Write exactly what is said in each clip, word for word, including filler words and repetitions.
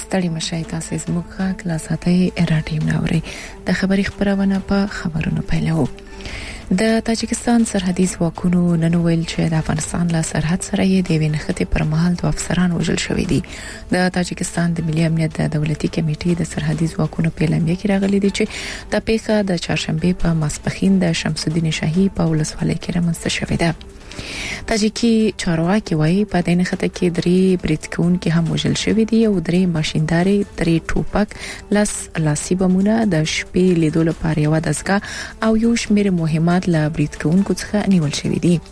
ستړي مشای تاسو زموږ غږ لا ساتي راټیم ناوري د خبري خبرونه په خبرونو پیلو. د تاجکستان سرحدي ځواکونو نن ویل چې د افغانستان له سرحد سره یې د وینخته پر مهال دوه افسران وژل شوې دي. د تاجکستان د ملي امنیت د دولتي کمیټې د سرحدي ځواکونو په اعلامیه کې راغلي دي چې د پیښه د چهارشنبه په ماسپخین د شمس الدین شاهي په ولسوالۍ کې رامنځته شوې ده. تاجیکی چارواکي وایي په دینه خطه کې درې بریټکون کې هم وژل شوې دي او درې ماشینداري درې ټوپک لاس لاسي بمونه د شپې لیدو لپاره یو دسګه او یو شمېر مهمات له بریټکون څخه نیول شوې دي.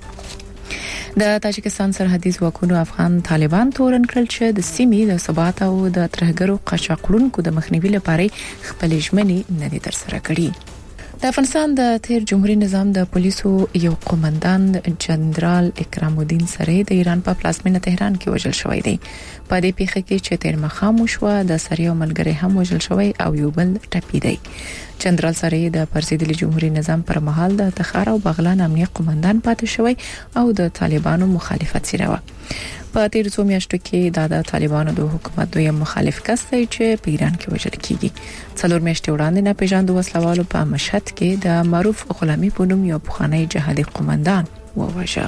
د تاجکستان سرحدي ځواکونو افغان طالبان تورن کړل چې د سیمې د ثبات او د ترهګرو قاچاقونکو د مخنیوي لپاره خپل ژمنې نه دي تر سره کړې. د افغانستان د تیر جمهوریت نظام د پولیسو یو قومندان جنرال اکرام الدین سره د ایران په پلازمینه تهران کې وژل شوی دی. په دې پیښه کې چې تیر مخام شو د سریو ملګری هم وژل شوی او یو بل ټپي دی. جنرال سره د پرسیدلي جمهوریت نظام پر مهال د تخار او بغلان امنیه قومندان پاتې شوی او د طالبانو مخالفت سره و. په تیر څو میاشتو کې د طالبانو د حکومت دوی مخالف کس دی چې په ایران کې وژل کیږي. څلور میاشتې وړاندې نه پیژاندو وسلوالو په مشهد کې د معروف غلامي په نوم یو پخوانی جهادي قومندان ووژل.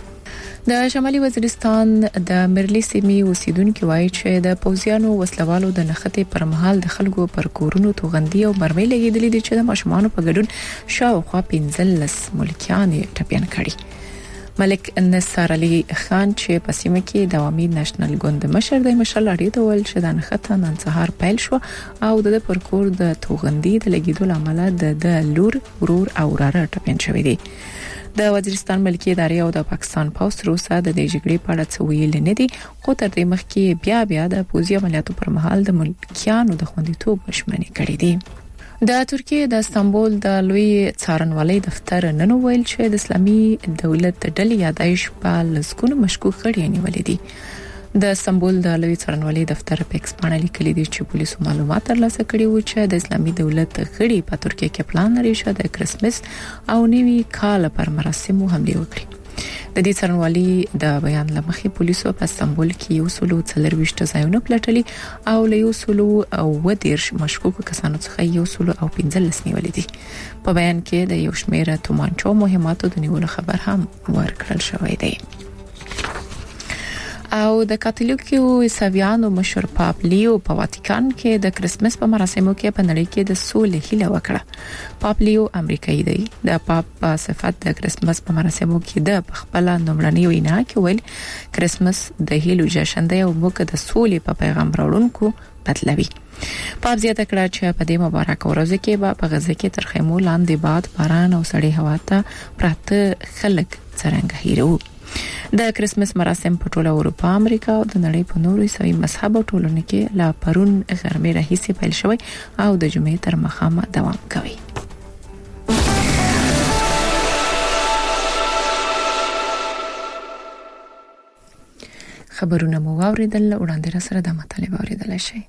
د شمالي وزیرستان د مرلی سیمې اوسیدونکو وایي چې د پوځیانو وسلوالو د نخته پر مهال د خلکو پر کورونو توغندي او مرمۍ لګیدلې دي چې د ماشومان په ګډون شاوخوا پنځلس ملکیان ټپيان کړي. ملک نصر علي خان چې په سیمه کې د عوامي نېشنل ګوند مشر د مشال اړې ته ول چې د نخته نن سهار پیل شو او د پر کور د توغندي د لګیدو عمله د لور ورور او راره ټپيان شوې دي. د وزیرستان ملکی ادارې او د پاکستان پولیس روسا د دې جګړې په اړه څه ویل نه دي، خو تر دې مخکې بیا بیا د پوځي عملیاتو پر مهال د ملکیانو د خوندیتوب ژمنې کړې دي. د ترکیه د استانبول د لوی څارنوالۍ دفتر نن ویل چې د اسلامي دولت ډلې یادایش په لسکونو مشکوک غړي نیولې دي. د استانبول د لوی څارنوالۍ دفتر په ایکس باندې لیکلي دي چې پولیسو معلومات ترلاسه کړي وو چې د اسلامي دولت غړي په ترکیه کې پلان لري چې د کرسمس او نوي کال پر مراسمو حمله وکړي. د دې څارنوالۍ د بیان لمخې پولیسو په استانبول کې یو سلو څلرويشت ځایونه پلټلي او له یو سلو او ودیرش مشکوک کسانو څخه یو سلو او پنځلس نیولې دي. په بیان کې د یو شمېر تومانچو مهماتو د نیولو خبر هم ورکړل شوی دی. او د کاتولیکو عیسویانو مشر پاپ لیو په واتیکان کې د کرسمس په مراسمو کې په نړۍ کې د سولې هیله وکړه. پاپ لیو امریکایي دی. د پاپ په صفت د کرسمس په مراسمو کې د خپل نومړنی وینا کې ویل کرسمس د هیلو جشن دی او موږ د سولې په پیغام راوړونکو بدلوي. پاپ زیاته کړه چې په دې مبارک ورځ کې په غزه کې تر خیمو لاندې باد باران او سړې هوا ته پراته خلک څنګه هیرو. د کرسمس مراسم په ټوله اروپا، امریکا او د نړۍ په نورو عیسوي مذهب او ټولنو کې لا پرون غرمې راهیسې پیل شوی او د جمعې تر ماښامه دوام کوي. خبرونه مو واوریدل، وړاندې را سره د مطالبه اوریدل شي.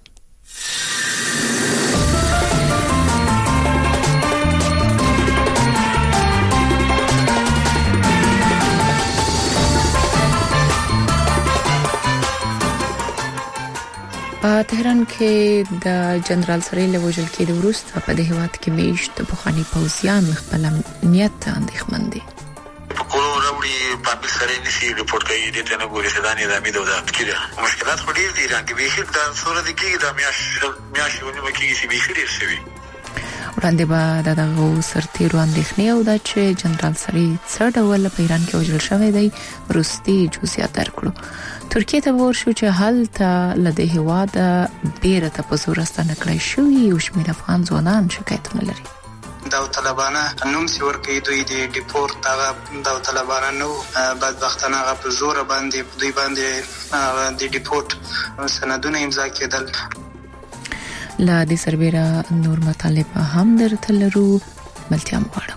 په تهران کې د جنرال سره له وژل کېدو وروسته په دې هواد کې میشت بخاني پوځیان خپل امنیت اندېښمن دي. وړي په سره نشي ریپورت کوي د تنه ګوري سدانې د امید او د کېده مشکلات خو ډیر دي رانګي به د صورت کې د میاش میاشونه مکیږي چې به ډیر شوی. وړاندې به دغه سرتیرو اندېښنې او د چې جنرال سره څه ډول په ایران کې وژل شوی دی روستي جزئیات درکړو. ترکیه ته ورشو چې حالت لدې هوا د بیرته په زور ستنه کړی شوی او شمېر افغان ځوانان شکایتونه لري. دا طالبانه نوم سی ورکې دوی د ډیپورت هغه دا طالبانه نو بدبختانه هغه په زور باندې دوی باندې د ډیپورت سندونه امضا کېدل. لا دې سربېره نور مطالب هم درته لرو، ملتیا مغواړم.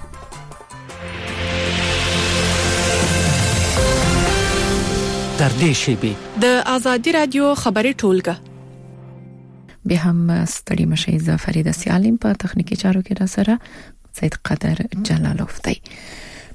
در دې شیبه د ازادي رادیو خبري ټولګه به هم ستړي مشي ز فرید سیالم په تخنیکی چارو کې را سره سید قدر جلالوف دی.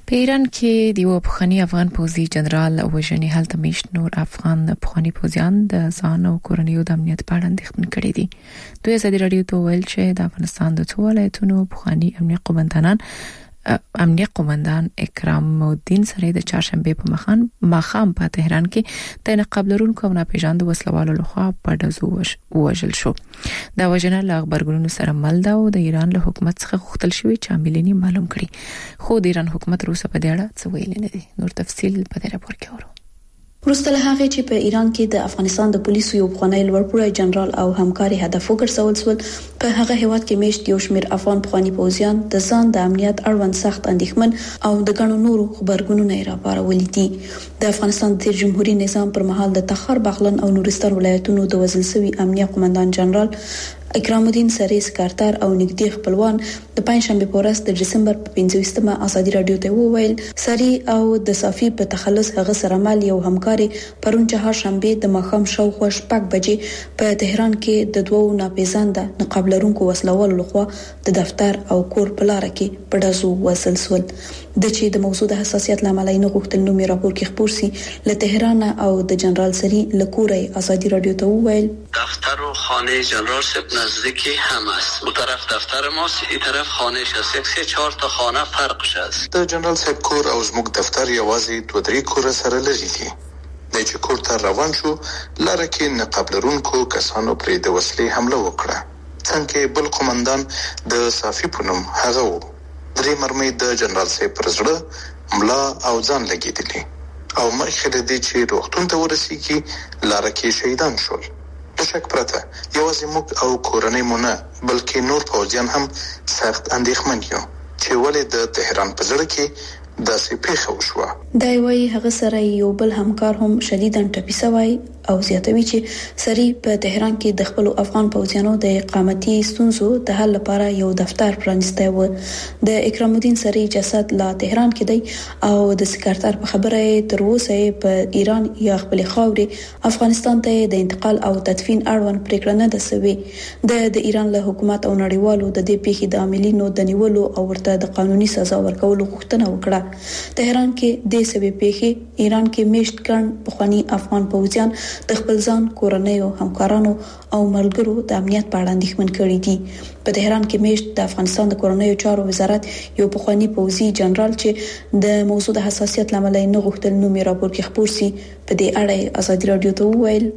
په ایران کې د یو پخوانی افغان پوځي جنرال وژنې هلته میشت نور افغان پخوانی پوځیان د ځان او کورنیو د امنیت په اړه اندېښمن کړي دي. دوی ازادي راډیو ته ویل چې د افغانستان د څو ولایتونو پخوانی امنیت قومندانان امنیت قومندان اکرام الدین سره د چهارشنبه په مخان ماخام په تهران کې د نقاب لرونکو او ناپېژاندو وسلوالو لخوا په ډزو وژل شو. دا وژنه له خبرګونونو سره مل ده او د ایران له حکومت څخه غوښتل شوی چې عاملین معلوم کړي، خو د ایران حکومت روسه په دې اړه څه ویلي نه دي. نور تفصیل په دې راپور کې اورو. وروسته له هغه چې په ایران کې د افغانستان د پولیسو یو پخوانی لوړپوړی جنرال او همکاري هدف وګرځول شول، په هغه هیواد کې میشت یو شمېر افغان پخوانی پوځیان د ځان د امنیت اړوند سخت اندېښمن او د ګڼو نورو خبرګونونو یې راپارولي دي. د افغانستان د جمهوریت نظام پر مهال د تخار، بغلان او نورستان ولایتونو د وژل شوي امنیت قومندان جنرال اکرام الدین سری سکرتر او نږدې خپلوان د پنځشنبه په ورځ د دسمبر په پنځوستمه ازادي راډیو ته وویل سری او د صافي په تخلص هغه سره مال یو همکاري پرون چهارشنبه د ماښام شاوخوا شپږ بجې په تهران کې د دوو ناپېژانده نقاب لرونکو وسلوالو لخوا د دفتر او کور په لار کې په ډزو وژل شول. د چې د موضوع د حساسیت لامل یې نه غوښتل نو مې راپور کې خبر سي له تهران او د جنرال سری له کوره ازادي راډیو ته وویل دفتر و خانه جنرال سپ نزدیکی هم است. اون طرف دفتر ماست، این طرف خانهش است. یک سه چهار تا خانه فرقش است. د جنرال سپ کور او زموږ دفتر یوازې دوه درې کور سره لري دي. د چې کور ته روان شو لاره کې نقاب لرونکو کسانو پرې د وسلې حمله وکړه. څنګه بل قومندان د صافي په نوم هغه و. درې مرمۍ د جنرال سپ پر زړه، ملا او ځان لګېدلې او مخکې د دې چې روغتون ته ورسېږي لاره کې شهیدان شول. د شک پرته یوازې موږ او کورنۍ مو نه بلکې نور پوځیان هم سخت اندېښمن یو چې ولې د تهران په زړه کې داسې پیښه وشوه. دا وایي هغه سره یو بل همکار هم شدیداً ټپي شوی او زیاتوي چې سری په تهران کې د خپل افغان پوځیانو د اقامتي ستونزو د حل لپاره یو دفتر پرانستی و. د اکرام الدین سری جسد لا تهران کې دی او د سکرتر په خبره تر اوسه په ایران یا خپل خاورې افغانستان ته د انتقال او تدفین اړوند پریکړه نه ده شوې. د د ایران له حکومت او نړیوالو د دې پیښې د عاملینو د نیولو او ورته د قانوني سزا ورکولو غوښتنه وکړه. تهران کې د سبب پیښې ایران کې میشت کړي پخوانی افغان پوځیان د خپل ځان، کورنیو، همکارانو او ملګرو د امنیت په اړه اندېښمن کړي دي. په تهران کې میشت د افغانستان د کورنیو چارو وزارت یو پخوانی پوځي جنرال چې د موضوع د حساسیت لامل یې نه غوښتل نو مې راپور کې خبر سي په دې اړه ازادي راډیو ته وویل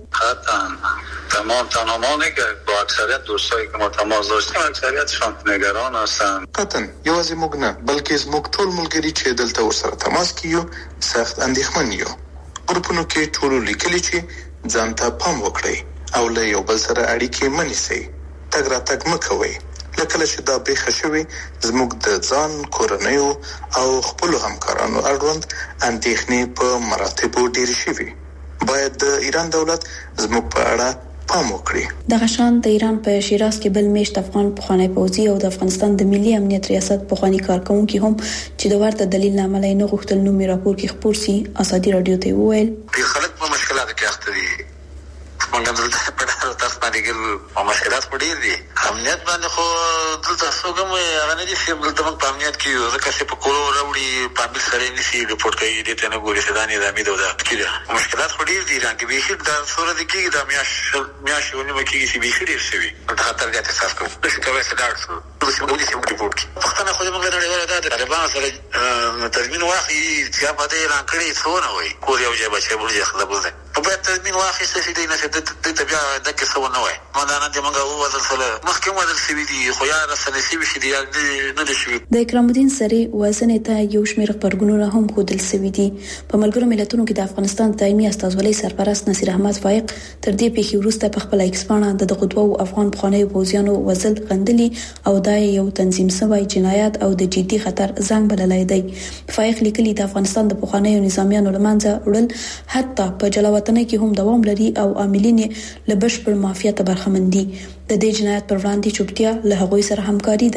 تمام تمامی که با اکثریت دوستایی که ما تماس داشتیم اکثریتشان نگران هستند. قطعا یوازې موږ نه بلکې زموږ ټول ملګري چې دلته ورسره تماس کیو سخت اندېښمن یو. ګروپونو کې ټول لیکلي چې ځان ته پام وکړئ او له یو بل سره اړیکې منیسئ. تګ راتګ مه کوئ. لکه چې دا پیښه شوې زموږ د ځان، کورنیو او خپل همکارانو اړوند اندېښنې په مراتبو ډېرې شوې. باید د ایران دولت زموږ په اړه پام وکړي. د غشان د ایران په شیراز کې بل میشت افغان پخوانی پوځي او د افغانستان د ملي امنیت ریاست پخوانی کارکونکي هم چې د ورته دلیل لامل نه غوښتل نو مې راپور کې خبر سي ازادي راډیو ته وویل خلک په مشکلاتو کې اخته دي. مونږ دلته په ډېر تاسو باندې ګل او مشکلات پډې دي. امنیت باندې خو دلته څوګم هغه نه دي چې دلته موږ په امنیت کې یو ځکه چې په کولو راوړي په بل سره نشي ریپورت کوي دې ته نه ګوري سدانې د امید او د کېده مشکلات پډې دي رانګي به شي د صورت کې د میاش میاش ونی مکیږي چې به شي شي د خطر ګټه احساس کوي چې کوي صداقت چې موږ دې ریپورت پښتنه خو موږ نه لري دا د طالبان سره تضمین واخی چې په دې رانکړي څونه وي کور یو ځای بچي بل ځای خلک بل په بیا تضمین واخی څه دې نه د دې بیا د کې څه نه وای ما دا نه دې موږ او وزل سره مخکې وزل سی دي خو یا رسنه سی وي دي نه دي شوی. د اکرام الدین سری وزن ته یو شمېر خبرګونونه هم خودل سوي دي. په ملګرو ملتونو کې د افغانستان دایمي استازولۍ سرپرست نصیر احمد فائق تر دې پیښې وروسته په خپل ایکسپانه د دغو افغان پخوانیو پوځیانو وزل غندلي او دا یو تنظیم شوی جنایت او د جدي خطر زنګ بللای دی. فائق لیکلي د افغانستان د پخوانیو نظامیانو لمنځه وړل حتی په جلاوطنۍ کې هم دوام لري او عاملین له بشپړ مافیا ته برخمن دي. د دې جنایت پر وړاندې چوپتیا له هغوی سره همکاري ده.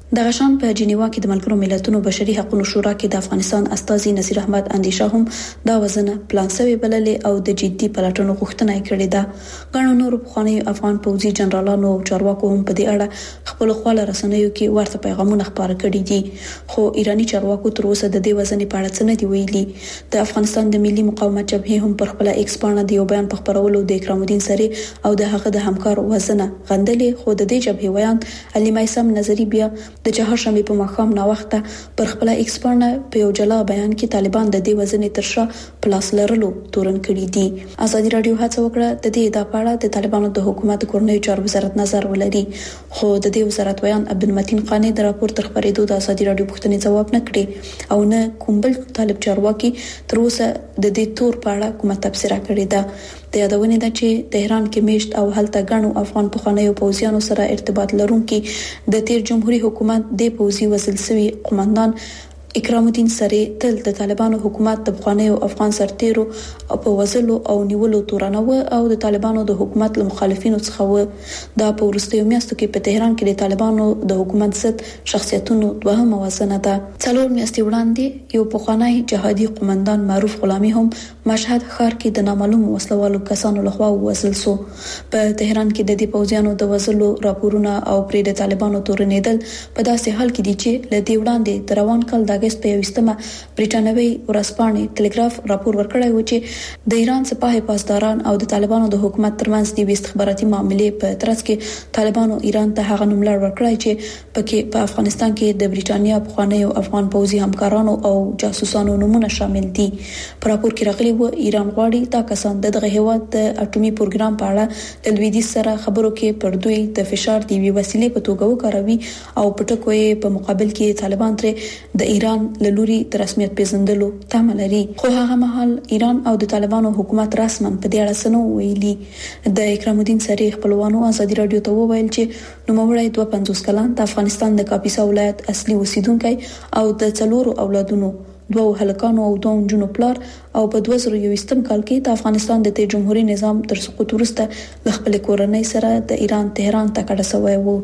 د غشان په جنیوا کې د ملګرو ملتونو بشري حقوقو شورا کې د افغانستان استاذي نصیر احمد اندیشه هم دا وزنه پلان سوي بللې او د جدي پلاتونو غوښتنه کړې ده. غنو نور بخوانی افغان پوځي جنرالانو او چارواکو هم په دې اړه خپل خپل رسنیو کې ورته پیغامونه خبره کړي دي، خو ایرانی چارواکو تر اوسه د دې وزنې په اړه څه نه دی ویلي. د افغانستان د ملي مقاومت جبهې هم پر خپل ایکس باندې د یو بیان په خبرولو د اکرام الدین سری او د هغه د همکار وزنه غندلې، خو د دې جبهې ویان علي مایسم نظری بیا د چهارشنبه په ماښام نا وخته پر خپل ایکس باندې په یو جلا بیان کې طالبان د دې وزنې ترشا پلاس لرلو تورن کړي دي. ازادي رادیو هڅه وکړه د دې د پاړه د طالبانو د حکومت کورنۍ چارو وزارت نظر ولري، خو د دې وزارت ویان عبدالمتین قانی د راپور تر خبرېدو د ازادي رادیو پوښتنې ځواب نه کړي او نه کوم بل طالب چارواکي تر اوسه د دې تور پاړه کومه تفسیر کړې ده. د یادونه ده چې تهران کې میشت او هلته غنو افغان پخوانیو پوځیانو سره ارتباط لرونکي د تیر جمهوریت حکومت د پوځي وزل سوي قومندان اکرام الدین سری تل د طالبانو حکومت د پخوانیو افغان سرتیرو په وزلو او نیولو تورنوه او د طالبانو د حکومت له مخالفینو څخه و. دا په وروستیو میاشتو کې په تهران کې د طالبانو د حکومت ضد شخصیتونو دوهمه وزنه ده. څلور میاشتې وړاندې یو پخوانی جهادي قومندان معروف غلامی هم مشهد ښار کې د نامعلومو وسلوالو کسانو لخوا وزل سو. په تهران کې د دې پوځیانو د وزلو راپورونه او پرې د طالبانو تورنېدل په داسې حال کې دي چې لدی وړاندې د روان کال د اگست په یوستمه بریټانوي ورځپاڼې ټلګراف راپور ورکړی و چې د ایران سپاه پاسداران او د طالبانو د حکومت ترمنځ د استخباراتي معاملې په ترڅ کې طالبانو ایران ته هغه نوملړ ورکړی چې پکې په افغانستان کې د بریټانیا پخوانیو افغان پوځي همکارانو او جاسوسانو نمونه شامل دي. په راپور کې راغلي و ایران غواړي دا کسان دغه هیواد د اټومي پروګرام په اړه د لویدیځ سره خبرو کې پر دوی د فشار دی وسیلې په توګه وکاروي او په ټکو یې په مقابل کې طالبان تر د ایران لوري د رسمیت پیژندلو تمه لري، خو هغه مهال ایران او د طالبانو حکومت رسماً په دې اړه سنو ویلي. د اکرام الدین سری خپلوانو ازادي رادیو ته وویل چې نوموړی دوه پنځوس کلن د افغانستان د کاپیسا ولایت اصلي اوسیدونکی او د څلورو اولادونو دوه هلکانو او دوه نجونو پلار او په دوه زره یوویشتم کال کې د افغانستان د تیر جمهوریت نظام تر سقوط وروسته د خپل کورنۍ سره د ایران تهران ته کډه شوی و.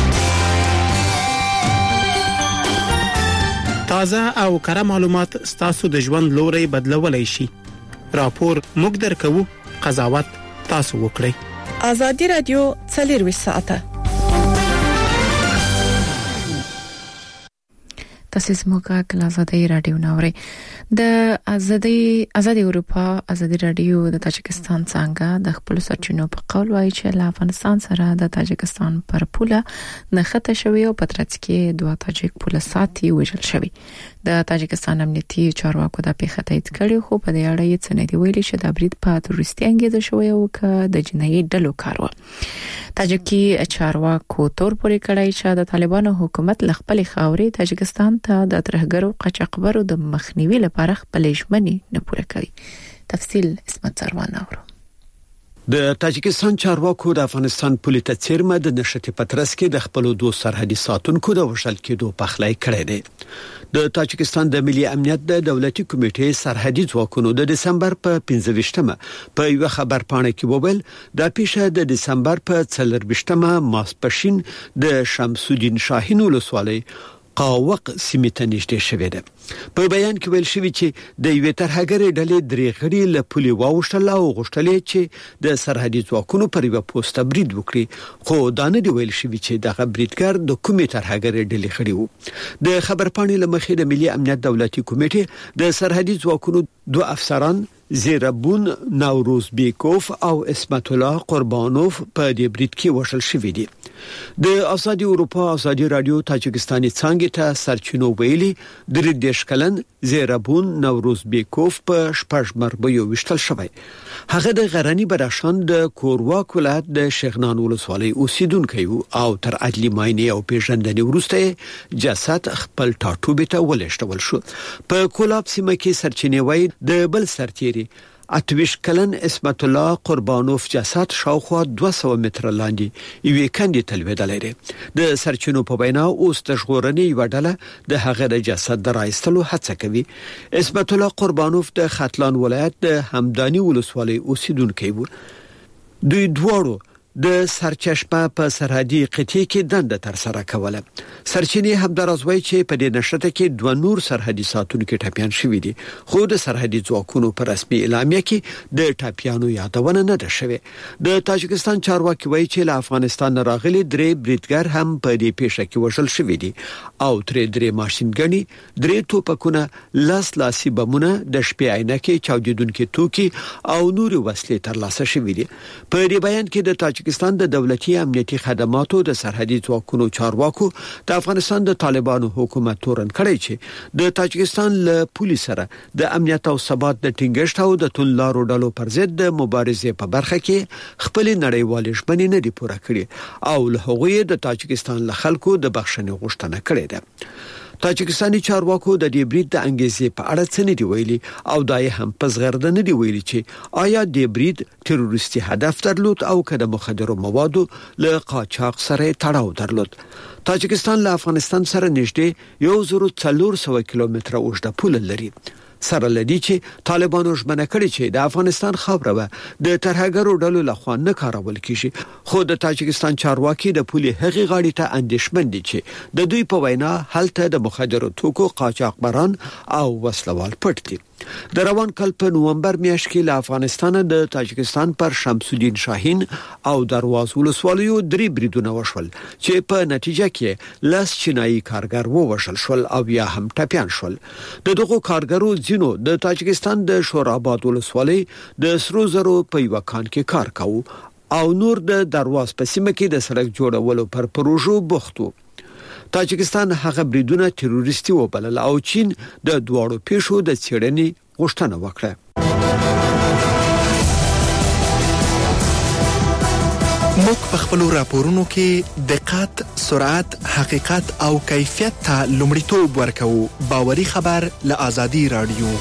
تازه او کره معلومات ستاسو د ژوند لوري بدلولای شي. راپور موږ درکو، قضاوت تاسو وکړئ. ازادي رادیو څلور ساعته تاسو زموږه کله ازادي رادیو ناوړي د ازادي ازادي اروپا ازادي رادیو د تاجکستان څنګه د خپل سرچینو په قول وایي چې له افغانستان سره د تاجکستان پر پوله نخته شوی او په ترڅ کې دوه تاجک پوله ساتي وژل شوی. د تاجکستان امنیتي چارواکو د پیښه تایید کړي، خو په دې اړه یې څه نه دی ویلي چې د برید په تروریستي انګیزه شوی او ک د جنایي ډلو کار و. تاجکي چارواکو تور پورې کړی چې د طالبانو حکومت ل خپل خاورې تاجکستان ته د ترهګرو قاچاقبرو د مخنیوي لپاره خپل ژمنې نه پوره کوي. تفصیل اسمت زروان اورو. د تاجکستان چارواکو د افغانستان پولیس ته چیرمه د نشټ پترس کې د خپل دوه سرحدي ساتونکو د وشل کېدو پخلای کړی دی. د تاجکستان د ملي امنیت د دولتي کمیټې سرحدي ځواکونو د دسمبر په پنځه ویشتمه په یو خبر پاڼه کې وویل د پیښه د دسمبر په څلور ویشتمه ماسپښین د شمس الدین شاهین ولسوالۍ قاوق سیمه نږدې شوې ده. په بیان کې ویل شوی چې د یو ترهګرې ډلې درې غړي له پولي واوښتل او غوښتل چې د سرحدي ځواکونو پر یو پوسټ برید وکړي، خو دا نه دی ویل شوی چې دغه بریدګر د کومې ترهګرې ډلې غړي وو. د خبر پاڼې لمخې د ملي امنیت دولتي کمیټې د سرحدي ځواکونو دوه افسران زیربون نوروز بیکوف او اسمت الله قربانوف په دې برید کې وشل شوی دي. د ازادي اروپا ازادي رادیو تاجکستاني څنګه ته سرچینو ویلي درې دیش کلن زیربون نوروز بیکوف په شپږ مربیو وشتل شوی. هغه د غرنی بدخشان د کورواک ولایت د شغنان ولسوالۍ اوسیدونکی او تر عدلی ماینه او پیژندنې وروسته جسد خپل ټاټوبې ته ولېږدول شو. په کولاب سیمه کې سرچینې وایي د بل سرتیري اتویش کلن اسمت الله قربانوف جسد شاوخوا دوه سوه متره لاندې یوې کندې ته لوېدلی دی. د سرچینو په وینا اوس د ژغورنې یوه ډله د هغه د جسد د رایستلو هڅه کوي. اسمت الله قربانوف د ختلان ولایت د همداني ولسوالۍ اوسیدونکی و. دوی دواړو د سرچشمه په سرحدي قطعه کې دنده تر سره کوله. سرچینې هم درازوي چې په دې نشته کې دوه نور سرحدي ساتونکو ټاپیان شوې دي، خو د سرحدي ځواکونو په رسمي اعلامیه کې د ټاپیانو یادونه نه ده شوې. د تاجکستان چارواکي وایي چې له افغانستان راغلي درې بریدګر هم په دې پیښه کې وژل شوي دي او ترې درې ماشینګنی، درې توپکونه، لاس لاسي بمونه، د شپې عینکې، چاودیدونکي توکي او نور وسلې ترلاسه شوي دي. په دې بیان کې د تاجکستان د دولتي امنیتي خدماتو د سرحدي ځواکونو چارواکو د افغانستان د طالبانو حکومت تورن کړی چې د تاجکستان له پولیس سره د امنیت او ثبات د ټینګښت او د تللارو ډلو پر ضد د مبارزې په برخه کې خپل نړیوال ژمنې نه دي پوره کړې او له هغوی د تاجکستان له خلکو د بخښنې غوښتنه کړې ده. تاجکستاني چارواکو د دې برید د انګیزې په اړه څه نه دی ویلي او دای هم پس غرده نه دی ویلي چې آیا د برید تروریستي هدف درلود او کله مخدرو موادو له قاچاق سره تړاو درلود. تاجکستان له افغانستان سره نږدې یو زره څلور سوه کیلومتره اوږده پوله لري، سره لدی چې طالبانو ژمنه کړې چې د افغانستان خاوره به د ترهګرو ډلو لخوا نه کارول کیږي، خو د تاجکستان چارواکي د پولي هغې غاړې ته اندېښمن دي چې د دوی په وینا هلته د مخدرو توکو قاچاقبران او وسلوال پټ دي. د روان کال په نومبر میاشت کې له افغانستان د تاجکستان پر شمس الدین شاهین او درواز ولسوالیو درې بریدونه وشول چې په نتیجه کې لاس چینایي کارګر ووژل شول او یا هم ټپیان شول. د دغو کارګرو ځینو د تاجکستان د شوراباد ولسوالۍ د سرو زرو په یو کان کې کار کاوه او نور د درواز په سیمه کې د سړک جوړولو پر پروژو بوخت وو. تاجکستان هغه بریدونه تروریستي وبلل او چین د دواړو پیښو د څېړنې غوښتنه وکړه. موږ په خپل راپورونو کې دقت، سرعت، حقیقت او کیفیت ته لومړیتوب ورکوو. باوري خبر له آزادي رادیو.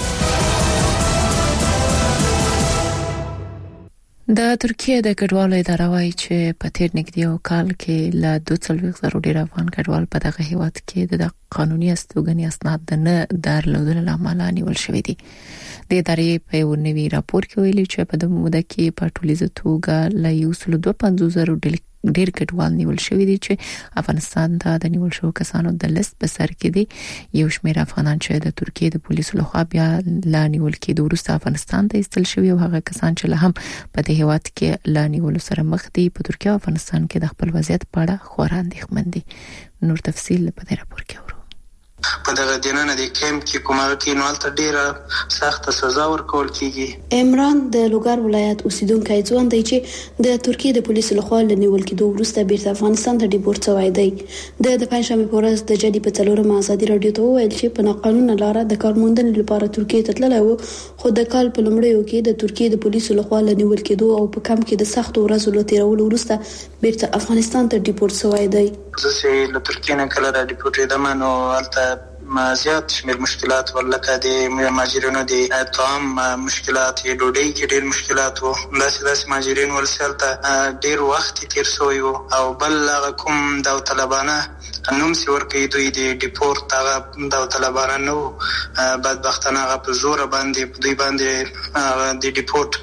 د ترکیه د کډوالو اداره وايي چې په تیر نږدې یو کال کې له دوه څلوېښت زره ډیر افغان کډوال په دغه هیواد کې د قانوني استوګنې اسناد د نه درلودلو لامل نیول شوی دي. د ادارې په یو نوي راپور کې ویلي چې په دغه موده کې په ټولیزه توګه له یو سل دوه پنځوس زره ډیر کډوال نیول شوی دي چې افغانستان ته د نیول شو کسانو د لیست په سر کې دي. یو شمېر افغانان چې د ترکیه د پولیسو لخوا بیا لا نیول کېدو وروسته افغانستان ته ایستل شوی او هغه کسان چې له هم په دې هیواد کې لا نیول سره مخ دي په ترکیه او افغانستان کې د خپل وضعیت په اړه خورا اندېښمن دي. نور تفصیل په دې راپور کې اورو. په دغه دینه د کیمپ کې کومه کې نو الته ډیره سخت سزا ورکول کیږي. عمران د لوګر ولایت اوسیدونکو ځوان دی چې د ترکیه د پولیسو لخوا لنیول کېدو وروسته بیرته افغانستان ته ډیپورت شوی دی. د د پنځمې په ورځ د جدي په څلورمه ازادي رادیو ته ویل چې په ناقانونه لار د کارموندنې لپاره ترکیه ته تللی و، خو د کال په لومړیو کې د ترکیه د پولیسو لخوا لنیول کېدو او په کم کې د سخت ورځو له تیرولو وروسته بیرته افغانستان ته ډیپورت شوی دی. زه چې له ترکیه نه کله را ډیپورت شوم نو الته ما زیات شمیر مشکلات ولکه د مهاجرینو د طعام مشکلات، ډوډۍ کې ډېر مشکلات وو. داسې داسې مهاجرین ولسلته ډېر وخت تیر شوی وو او بل هغه کوم داوطلبانه نوم سی ورکوي دوی د ډیپورت هغه داوطلبانه نو بدبختانه هغه په زور باندې دوی باندې د ډیپورت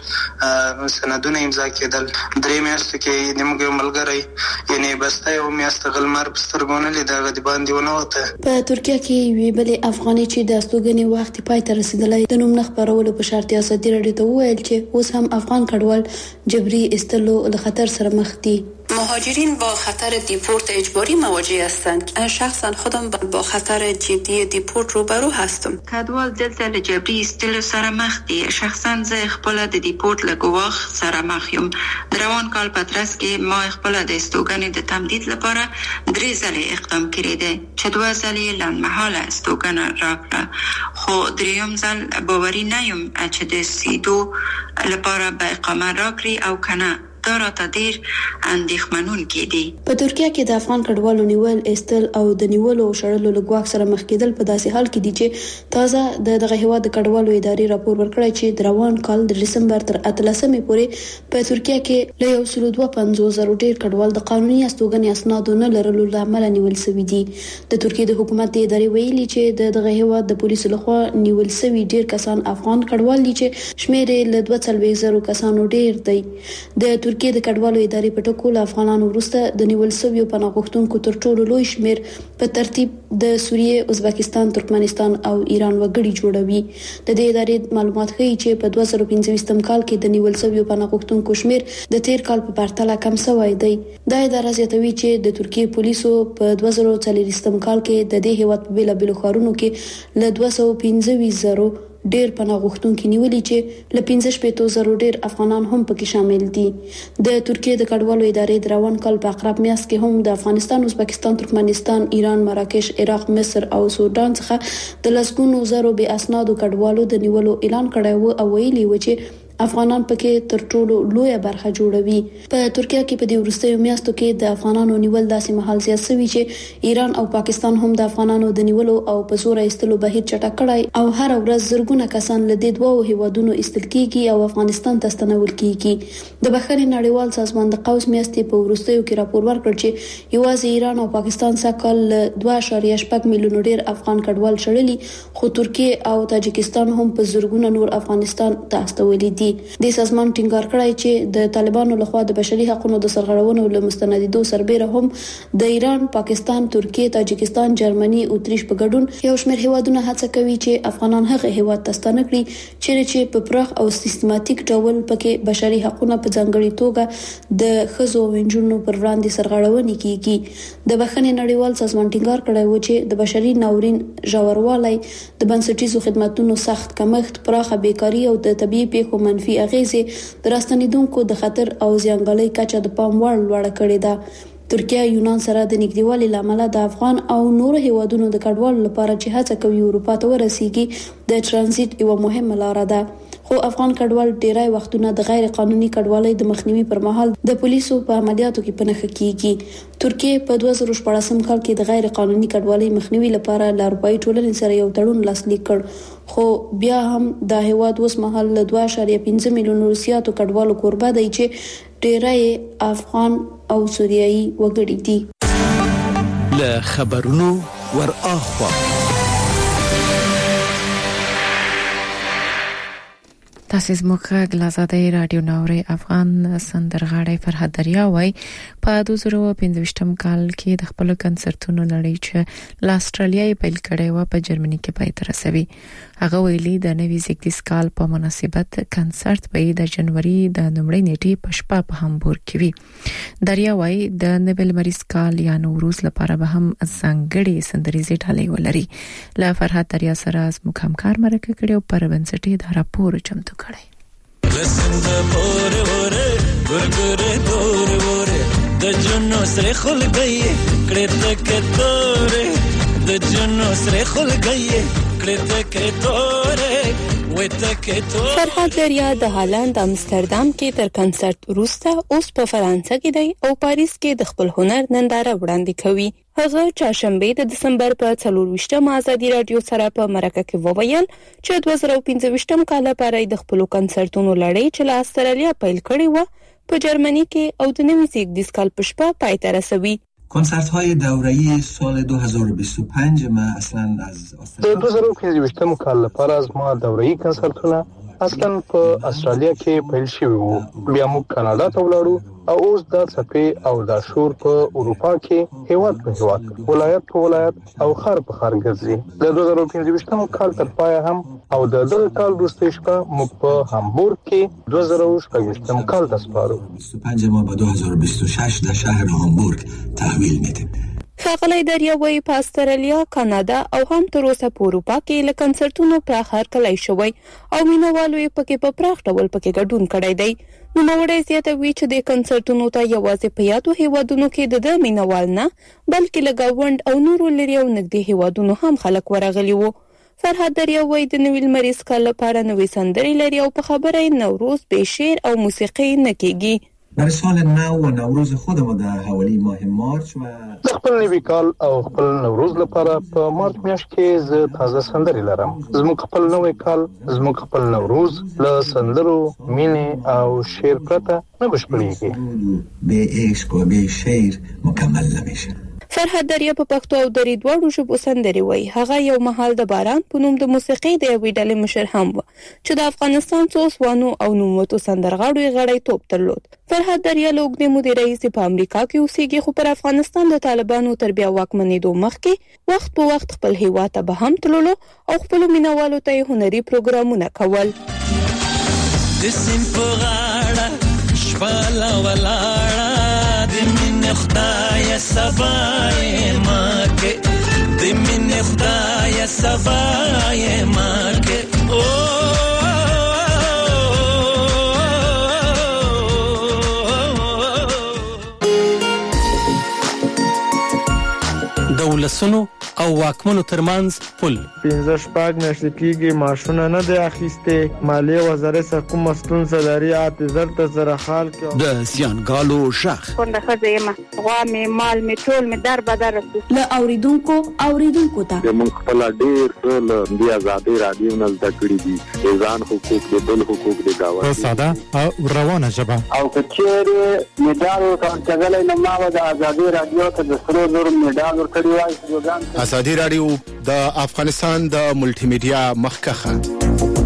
سندونه امضا کېدل. درې میاشتې کې د موږ ملګری یعنی بسته یو میاشت غلمر په سترګونه لیدل د باندې ونه وته. په ترکیه کې وی بلې افغاني چې د استوګنې وخت پای ته رسیدلی د نوم نه خبرولو په شرط ازادي رادیو ته وویل چې اوس هم افغان کډوال جبري استلو له خطر سره مخ دي. مهاجرین با خطر دیپورت اجباری مواجه هستند. شخصا خودم با خطر جدی دیپورت روبرو هستم. کډوال دلته له جبري استلو سره مخ دي. شخصا زه خپل د دیپورت له ګواښ سره مخ یم. د روان کال په ترڅ کې ما خپل د استوګنې د تمدید لپاره درې ځلې اقدام کړی دی چې دوه ځلې لنډمهاله استوګنه راکړه، خو دریم ځل باوري نه یم چې د سیدو لپاره به اقامه راکړي او کنه. دا راته ډېر اندېښمنونکي دي. په ترکیه کې د افغان کډوالو نیول، ایستل او د نیولو او شړلو له ګواښ سره مخ کېدل په داسې حال کې دي چې تازه د دغه هیواد د کډوالو ادارې راپور ورکړی چې د روان کال د دسمبر تر اتلسمې پورې په ترکیه کې له یو سل دوه پنځوس زره ډېر کډوال د قانوني استوګنې اسناد نه لرلو له امله نیول شوي دي. د ترکیه د حکومت د ادارې ویلي چې د دغه هیواد د پولیسو لخوا نیول شوي ډېر کسان افغان کډوال دي چې شمېر له دوه څلوېښت زره کسانو ډېر دی. د ترکیه د کډوالو ادارې په ټکو له افغانانو وروسته د نیول شویو پناه غوښتونکو تر ټولو لوی شمیر په ترتیب د سوریه، ازبکستان، ترکمنستان او ایران وګړي جوړوي. د دې ادارې معلومات ښیي چې په دوه زره پنځه کال کې د نیول شویو پناه غوښتونکو شمیر د تیر کال په پرتله کم شوی دی. دا اداره زیاتوي چې د ترکیه پولیسو په دوه زره څلور کال کې د دې هیواد په بیلابیلو ښارونو کې له دوه سوه پنځه زره ډیر پناه غوښتونکي نیولي چې له پنځه شپږ زره ډیر افغانان هم پکې شامل دي. د ترکیه د کډوالو ادارې د روان کال په اقرب میاشت کې هم د افغانستان، ازبکستان، ترکمنستان، ایران، مراکش، عراق، مصر او سودان څخه د لسګونو زره بې اسنادو کډوالو د نیولو اعلان کړی و او ویلي و چې افغانان پکې تر ټولو لویه برخه جوړوي. په ترکیه کې په دې وروستیو میاشتو کې د افغانانو نیول داسې مهال زیات شوی چې ایران او پاکستان هم د افغانانو د نیولو او په زور ایستلو بهیر چټک کړی او هر ورځ زرګونه کسان له دې دوه هیوادونو ایستل کیږي او افغانستان ته ستنول کیږي. د بخښنې نړیوال سازمان د قوس میاشتې په وروستیو کې راپور ورکړ چې یوازې ایران او پاکستان سکهال دوه اعشاریه شپږ میلیون ډیر افغان کډوال شړلي، خو ترکیه او تاجکستان هم په زرګونه نور افغانستان ته استولي دي. د سازمان ټینګار کړی چې د طالبانو لخوا د بشري حقوقو د سرغړونو له مستندیدو سربېره هم د ایران، پاکستان، ترکیه، تاجکستان، جرمني او اتریش په ګډون یو شمېر هیوادونه هڅه کوي چې افغانان هغه هیواد ته ستانه کړي چې په پراخ او سیستماتیک ډول پکې بشري حقوقو په ځانګړي توګه د ښځو او نجونو پر وړاندې سرغړونې کیږي. د بخښنې نړیوال سازمان ټینګار کړی و چې د بشري ناورین ژوروالی، د بنسټیزو خدماتو سخت کمښت، پراخه بیکاری او د طبيعي پیښو منفي اغیزې د راستنیدونکو د خطر او زیانګالۍ کچه د پام وړ لوړه کړې ده. ترکیه یونان سره د نږدېوالي لامل د افغان او نور هیوادونو د کډوالو لپاره چې هڅه کوي اروپا ته ورسیږي د ترانزیت یو مهمه لار ده. خو افغان کډوال ډیری وختونه د غیر قانوني کډوالۍ د مخنیوي پر مهال د پولیسو په عملیاتو کې پنهخ کیږي. ترکیه په دوه زره شپږ کال کې د غیر قانوني کډوالۍ مخنیوي لپاره له اروپایي ټولنې سره یو تړون لاسلیک کړ، خو بیا هم د هیواد اوس مهال له دوه اعشاریه پنځه میلیون روسیاتو کډوالو کوربه دی چې ډیری افغان او سوریایي وګړي دي. له خبرونو ور اخوا تاسو زموږ غږ آزادۍ رادیو ناوري. افغان سندرغاړی فرهاد دریاوی په دوه زره پنځه کال کې د خپل کنسرتونو لړۍ چې له استرالیا پیل کړي و په جرمني کې پای ته رسوي. هغه ویلي د نوي زیږدیز کال په مناسبت کنسرت به د جنوري د لومړۍ نیټې په شپه په هامبورګ کې وي. دریاوی د نوبل مریض کال یا نوروز لپاره به هم ځانګړي سندریزې ډالۍ ولري. له فرهاد دریا سره زموږ همکار مرکه کړي او پر بنسټي د راپور چمتو کړي. لسند پور وره ګورګره دور وره د جنو سره خلګي کړه تک تور د جنو سره خلګي کړه تک تور وې تک تور. فرهاد دریا د هالند امستردام کې تر کنسرت وروسته اوس په فرانسه کې دی او پاریس کې د خپل هنر ننداره وړاندې کوي. هغه چهارشنبه د دسمبر په څلور ویشتم ازادي رادیو سره په مرکه کې وویل چې دوه زره پنځه کال لپاره د خپل کنسرتونو لړۍ چې له استرالیا پیل کړې و په جرمنی کې او د نوي زیږدیز کال په شپه پای ته رسوي. کنسرت های دوره‌ای سال دو هزار و بیست و پنج ما اصلا از استرالیا دو هزار و پنځه کال لپاره از ما دوره‌ای کنسرتونه اصلا په استرالیا کې پیل شوی وو. بیا موږ کاناډا ته ولاړو او اوس دا څپې او دا شور په اروپا کې هیواد په هیواد، ولایت په ولایت او خار په خار ګرځي. د دوه زره پنځه کال تر پای هم او د دغه کال وروسته شپه موږ په هامبورګ کې دوه زره شپږ کال د سپارو. بیست و پنج ما به دو هزار و بیست و شش در شهر هامبورگ تحویل میدیم. ښاغلی دریاوی په استرالیا، کاناډا او هم تر اوسه په اروپا کې له کنسرتونو پراخ هرکلی شوی او مینوالو یې پکې په پراخ ډول پکې ګډون کړی دی. نوموړی زیاتوي چې د کنسرتونو ته یوازې په یادو هیوادونو کې د ده مینوال نه بلکې له ګاونډ او نورو لرې او نږدې هیوادونو هم خلک ورغلي وو. فرهاد دریاوی د نوي لمریز کال لپاره نوې سندرې لري او په خبره یې نوروز بې شعر او موسیقي نه کېږي. در سال نو و نوروز خودم در حوالی ماه مارچ و د خپل نوي کال او خپل نوروز لپاره په مارچ میاشت کې زه تازه سندرې لرم. زموږ خپل نوی کال، زموږ خپل نوروز له سندرو، مینې او شعر پرته نه بشپړېږي. به عشق و به شعر مکمل نمیشه. فرهاد دریا په پښتو او دري دواړو ژبو سندري وایي. هغه یو مهال د باران په نوم د موسیقي د یوې ډلې مشر هم و چې د افغانستان څو ځوانو او نوموتو سندرغاړو یې غړیتوب درلود. فرهاد دریا له اوږدې مودې راهیسې په امریکا کې اوسېږي، خو پر افغانستان د طالبانو تر بیا واکمنېدو مخکې وخت په وخت خپل هیواد ته به هم تللو او خپلو مینوالو ته یې هنري پروګرامونه کول. د سیم په غاړه شپه ولاړه د مینې خدایه سبا یې ماکې د مینې خدایه سبا یې ماکې او د ولسونو او واکمنو ترمنځ پل پنځه شپږ میاشتې کېږي معاشونه نه دی اخیستې. مالیې وزارت څخه کومه ستونزه لري اته زر ته سره حال کې د زیانګالو شخ کونډه ښځه یم، غوا مې مال مې ټول مې در بدر رسو. له اوریدونکو اوریدونکو ته موږ خپل ډېر څه له دې آزادۍ رادیو نه زده کړي دي، ځان حقوق دي، بل حقوق دي، په ساده او روانه ژبه. او که چېرې مډال ورکړلی نو ما به د ازادي رادیو ته د سرو زرو مډال ورکړی وای. ازادي رادیو د افغانستان د ملټي میډیا مخکخه.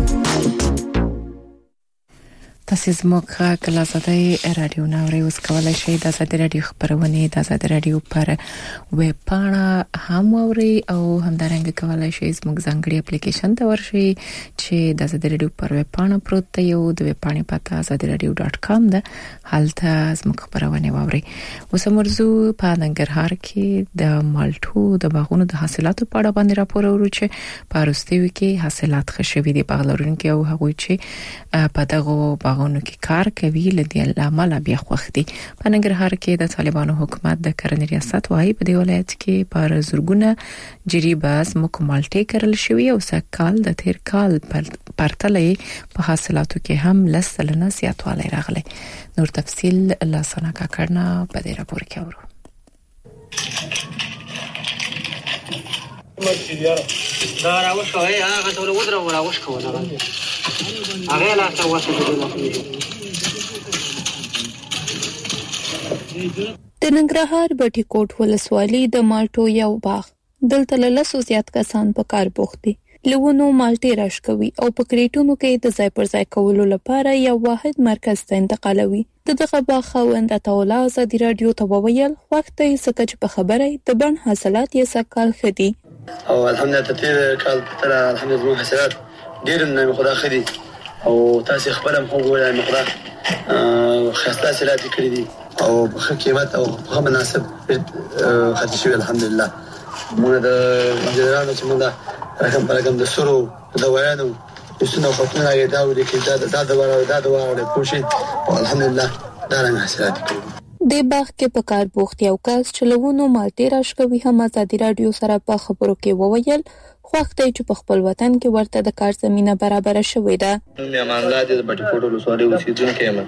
تاسو زموږ غږ له ازادي رادیو نه اورئ. اوس کولای شئ د ازادي رادیو خبرونه د ازادي رادیو پر ویب پاڼه هم اورئ او همدارنګه کولای شئ زموږ ځانګړي اپلیکیشن ته ورشئ چې د ازادي رادیو پر ویب پاڼه پروت دی. یو د ویب پاڼې پته ازادي رادیو ډاټ کام ده، هلته زموږ خبرونه واورئ. اوس مرزو په ننګرهار کې د مالټو د باغونو د حاصلاتو په اړه باندې راپور ورو چې په وروستیو کې حاصلات ښه شوي دي. باغ لرونکي او هغوی چې په دغه باغونو کې کار کوي لدی العمل بیا خوښ دي. په ننګرهار کې د طالبانو حکومت د کرنې ریاست وايي په دې ولایت کې پر زرګونه جریباز مکملټي کړل شوی او سکهال د تیر کال پر پرتلې په حاصلاتو کې هم لسلنه زیاتوالی راغلی. نور تفصیل لا سنکا کرنا په دې راپور کې اورو. دا راوښوي هغه ټول ودرو راوښکو هغه لا څه وسه. د ننګرهار بټي کوټ ولسوالۍ د مالټو یو باغ، دلته له لسو زیات کسان په کار بوخت دي. لونو مالټي راش کوي او په کریټونو کې د ځای پر ځای کولو لپاره یو واحد مرکز ته انتقالوي. دغه باغ خوند اتولا ازادي رادیو ته وویل وخت یې سکه چې په خبره د بن حاصلات یې سکهال خدي او الحمدلله تیر کال تر الحمدلله حاصلات ډیر نه خدا خدي او تاسو خبره مخ وګورئ نو خدا خاصه حاصلات کړی دي او په قیمت او په مناسب خدي شوی الحمدلله. موږ د مجرانو چې موږ رقم پر رقم د سرو د ویانو اسنه خپل راګه دا ودی کې دا دا دا دا دا پوښي الحمدلله دا رنګ حاصلات کړی. د باغ کې په کار بوخت یو کس چې لونو مالټي راش کوي هم ازادي رادیو سره په خبرو کې وویل خوښ دی چې په خپل وطن کې ورته د کار زمينه برابر شوې ده. مې امانله دي د بټي کوټ ولسوالۍ اوسیدونکو یم.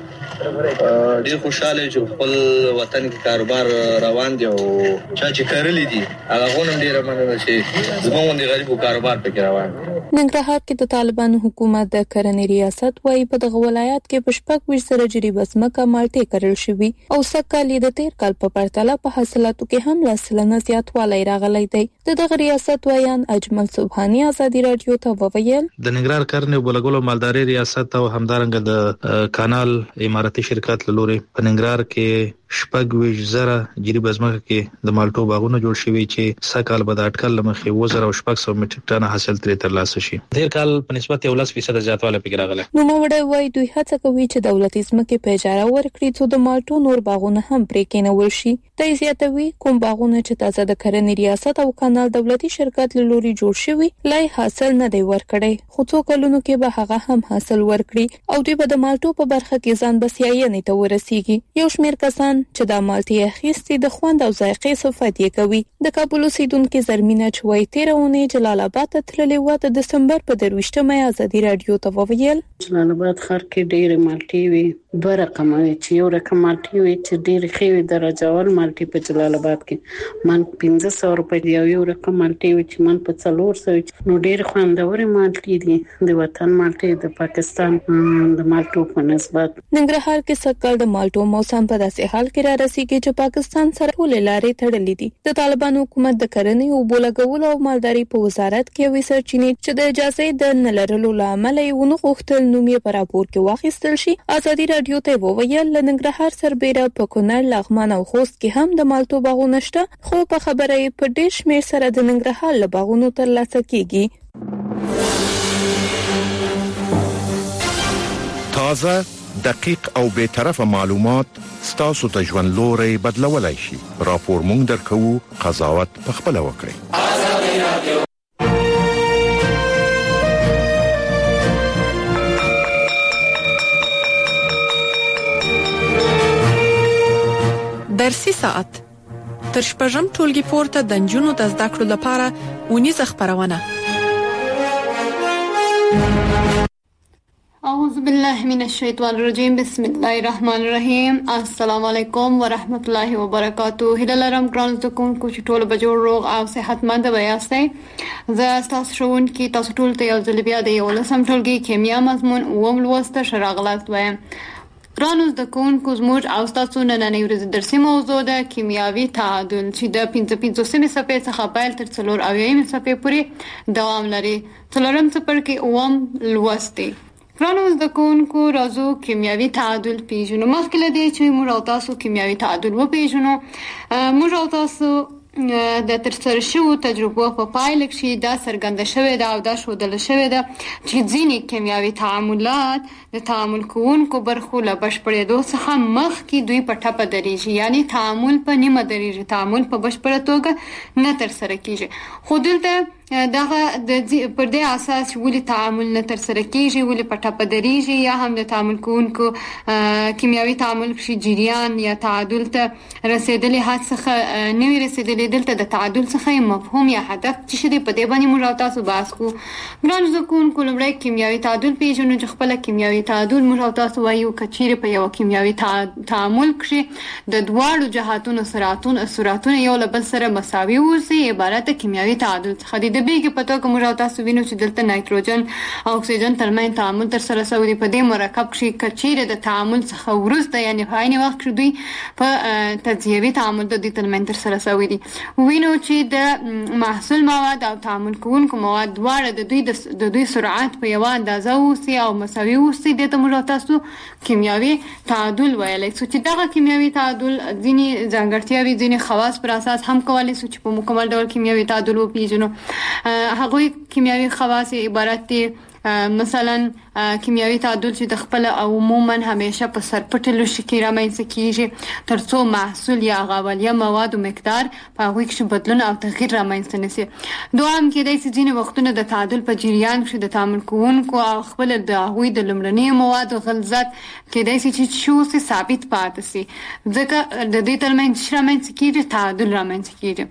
ډیر خوشاله چې خپل وطن کې کاروبار روان دی او چا چې کړلې دي هغه غونډه ډیره مننه چې زموږ د غریبو کاروبار پکې روان. ننګرهار کې د طالبانو حکومت د کرنې ریاست وايي په دغه ولایت کې په شپږ ویشت سره جریبه ځمکه مالټي کړل شوی او سکهال د تیر کال په پرتله په حاصلاتو کې هم لسلنه زیاتوالی راغلی دی. دغه ریاست وایان اجمل سبحانی ازادي رادیو ته وویل د ننګرهار کرنې او بلګلو مالداري ریاست او همدارنګه د کانال اماراتي شرکت لوري په ننګرهار کې شپږ ویشت زره جریبه ځمکه کې د مالټو باغونه جوړ شوي چې سکهال به د اټکل لمخې وزر او شپږ سوه میټریک ټن حاصل ترې ترلاسه شي. تیر کال په نسبت یو لس فیصد زیاتوالی پکې راغلی. نو موږ وایي دوی هڅه کوي چې دولتي ځمکې په اجاره ورکړي څو د مالټو نور باغونه هم پرې کېنول شي. د زیاتوي کوم باغونه چې تازه د کرنې ریاست او کانال دولتي شرکت لوري جوړ شوي لای حاصل نه دی ورکړي خو څو کلونو کې به هغه هم حاصل ورکړي او دوی به د مالټو په برخه کې ځان بسیاینې ته ورسیږي. یو شمېر کسان چې د مالټي اخیستي د خوند او ذایقې صفت یې کوي. د کابل اوسیدونکو زرمینه چوي تیرونه جلال آباد ته تللې و د دسمبر په درويشتمه ازادي رادیو ته وویل جلال آباد ښار کې ډېر مالټي وي دوه رقم وي چې یو رقم مالټي وي چې ډېر ښه درجه ول مالټي په جلال آباد کې من پنځه سوه روپۍ دی یو رقم مالټي وي چې من په څلور څلور سوه نو ډېر خوندور مالټي دي د وطن مالټي د پاکستان د مالټو په نسبت. ننګرهار کې سږ د مالټو موسم په داسې حال کې را رسیدي چې پاکستان سره ټول لارې تړلې دي. د طالبانو حکومت د کرنې او بولګولو او مالداري په وزارت کې وی سرچینې چې د اجازه د نلرلو لامل یې ونه غوښتل نوم یې په راپور کې واخیستل شي. ازادي رادیو ته وویل لنګرهار سربېره په کونړ، لغمان او خوست کې هم د مالټو باغونه شته، خو په خبره یې په ډېر شمېر سره د ننګرهار له باغونو ترلاسه کیږي. تازه، دقیق او بے طرفه معلومات ستاسو ته ژوند لوري بدلولای شي. راپور مونږ درکو، قضاوت په خپل وکړئ. ازادي رادیو درسي ساعت تر شپږم ټولګي پورته د نجونو د زده کړو لپاره ونیزه خبرونه. اعوذ بالله من الشیطان الرجیم، بسم الله الرحمن الرحیم. السلام علیکم ورحمت الله وبرکاتہ. هله لرم ګران زده کوونکو چې ټول به جوړ روغ او صحتمند وایاستئ. زه تاسو شوون کې تاسو ټول ته یو ځل بیا د یو لسم ټولګي کیمیا مضمون اووم لوست شراغلاست وایم. ګرانو زده کوونکو، زموږ او ستاسو نننۍ ورځې درسي موضوع ده کیمیاوي تعادل چې د پنځه پنځوسمې صفحې څخه پیل تر څلور اویایمې صفحې پورې دوام لري. څلورم څپرکی اووم لوست دی. ګرانو زده کوونکو، راځو کیمیاوي تعادل پیژنو. مخکې له دې چې موږ او تاسو کیمیاوي تعادل وپیژنو، موږ او تاسو د ترسره شوو تجربو په پایله کې دا څرګنده شوې ده او دا ښودل شوې ده چې ځینې کیمیاوي تعاملات د تعامل کوونکو برخو له بشپړېدو څخه مخکې دوی په ټپه درېږي، یعنی تعامل په نیمه درېږي، تعامل په بشپړه توګه نه ترسره کیږي. خو دلته دغه د پر دې اساس ولې تعامل نه ترسره کیږي، ولې په ټپه درېږي، یا هم د تعامل کوونکو کیمیاوي تعامل کې جریان یا تعادل ته رسیدلې حد څخه نه وي رسیدلې. دلته د تعادل څخه مفهوم یا هدف څه دی، په دې باندې موږ تاسو بحث کوو. ګران زده کوونکو، لومړی کیمیاوي تعادل پیژنو چې خپل کیمیاوي تعادل موږ تاسو وایو کچېرې په یو کیمیاوي تعامل کې د دواړو جهاتونو سرعتونه سرعتونه یو له بل سره مساوي اوسي، عبارت کیمیاوي تعادل څخه دی. د بیګ په توګه موږ تاسو وینو چې دلته نایتروجن او اکسیجن ترمنځ تعامل تر سره شوی. په دې مرکب کې کچېرې د تعامل څخه وروسته یعنی په عین وخت کې دوی په تجزیوي تعامل د دې ترمنځ تر سره شوی دي. وینو چې د محصول مواد او تعامل کوونکو مواد دواړه د دوی د دوی سرعت په یو اندازه اوسي او مساوي اوسي. د ته موږ تاسو کیمیاوي تعادل ویلای شو چې دغه کیمیاوي تعادل ځینې ځانګړتیاوې ځینې خواص پر اساس هم کولای شو چې په مکمل ډول کیمیاوي تعادل وپیژنو. هغوی کیمیاوي خواص عبارت دي مثلا کیمیاوي تعادل چې د خپل او عموما همیشه په سرپټلو شکل رامنځته کیږي ترڅو محصول یا غوړیا مواد او مقدار په هغوی کې بدلون او تغییر رامنځته نشي. دوام کېدای شي ځینې وختونه د تعادل په جریان کې د تعامل کوونکو او خپل د هغوی د لمړنۍ مواد او غلظت کېدای شي چې شو سي ثابت پاتې شي، ځکه د دې ترمنځ رامنځته کیږي تعادل رامنځته کیږي.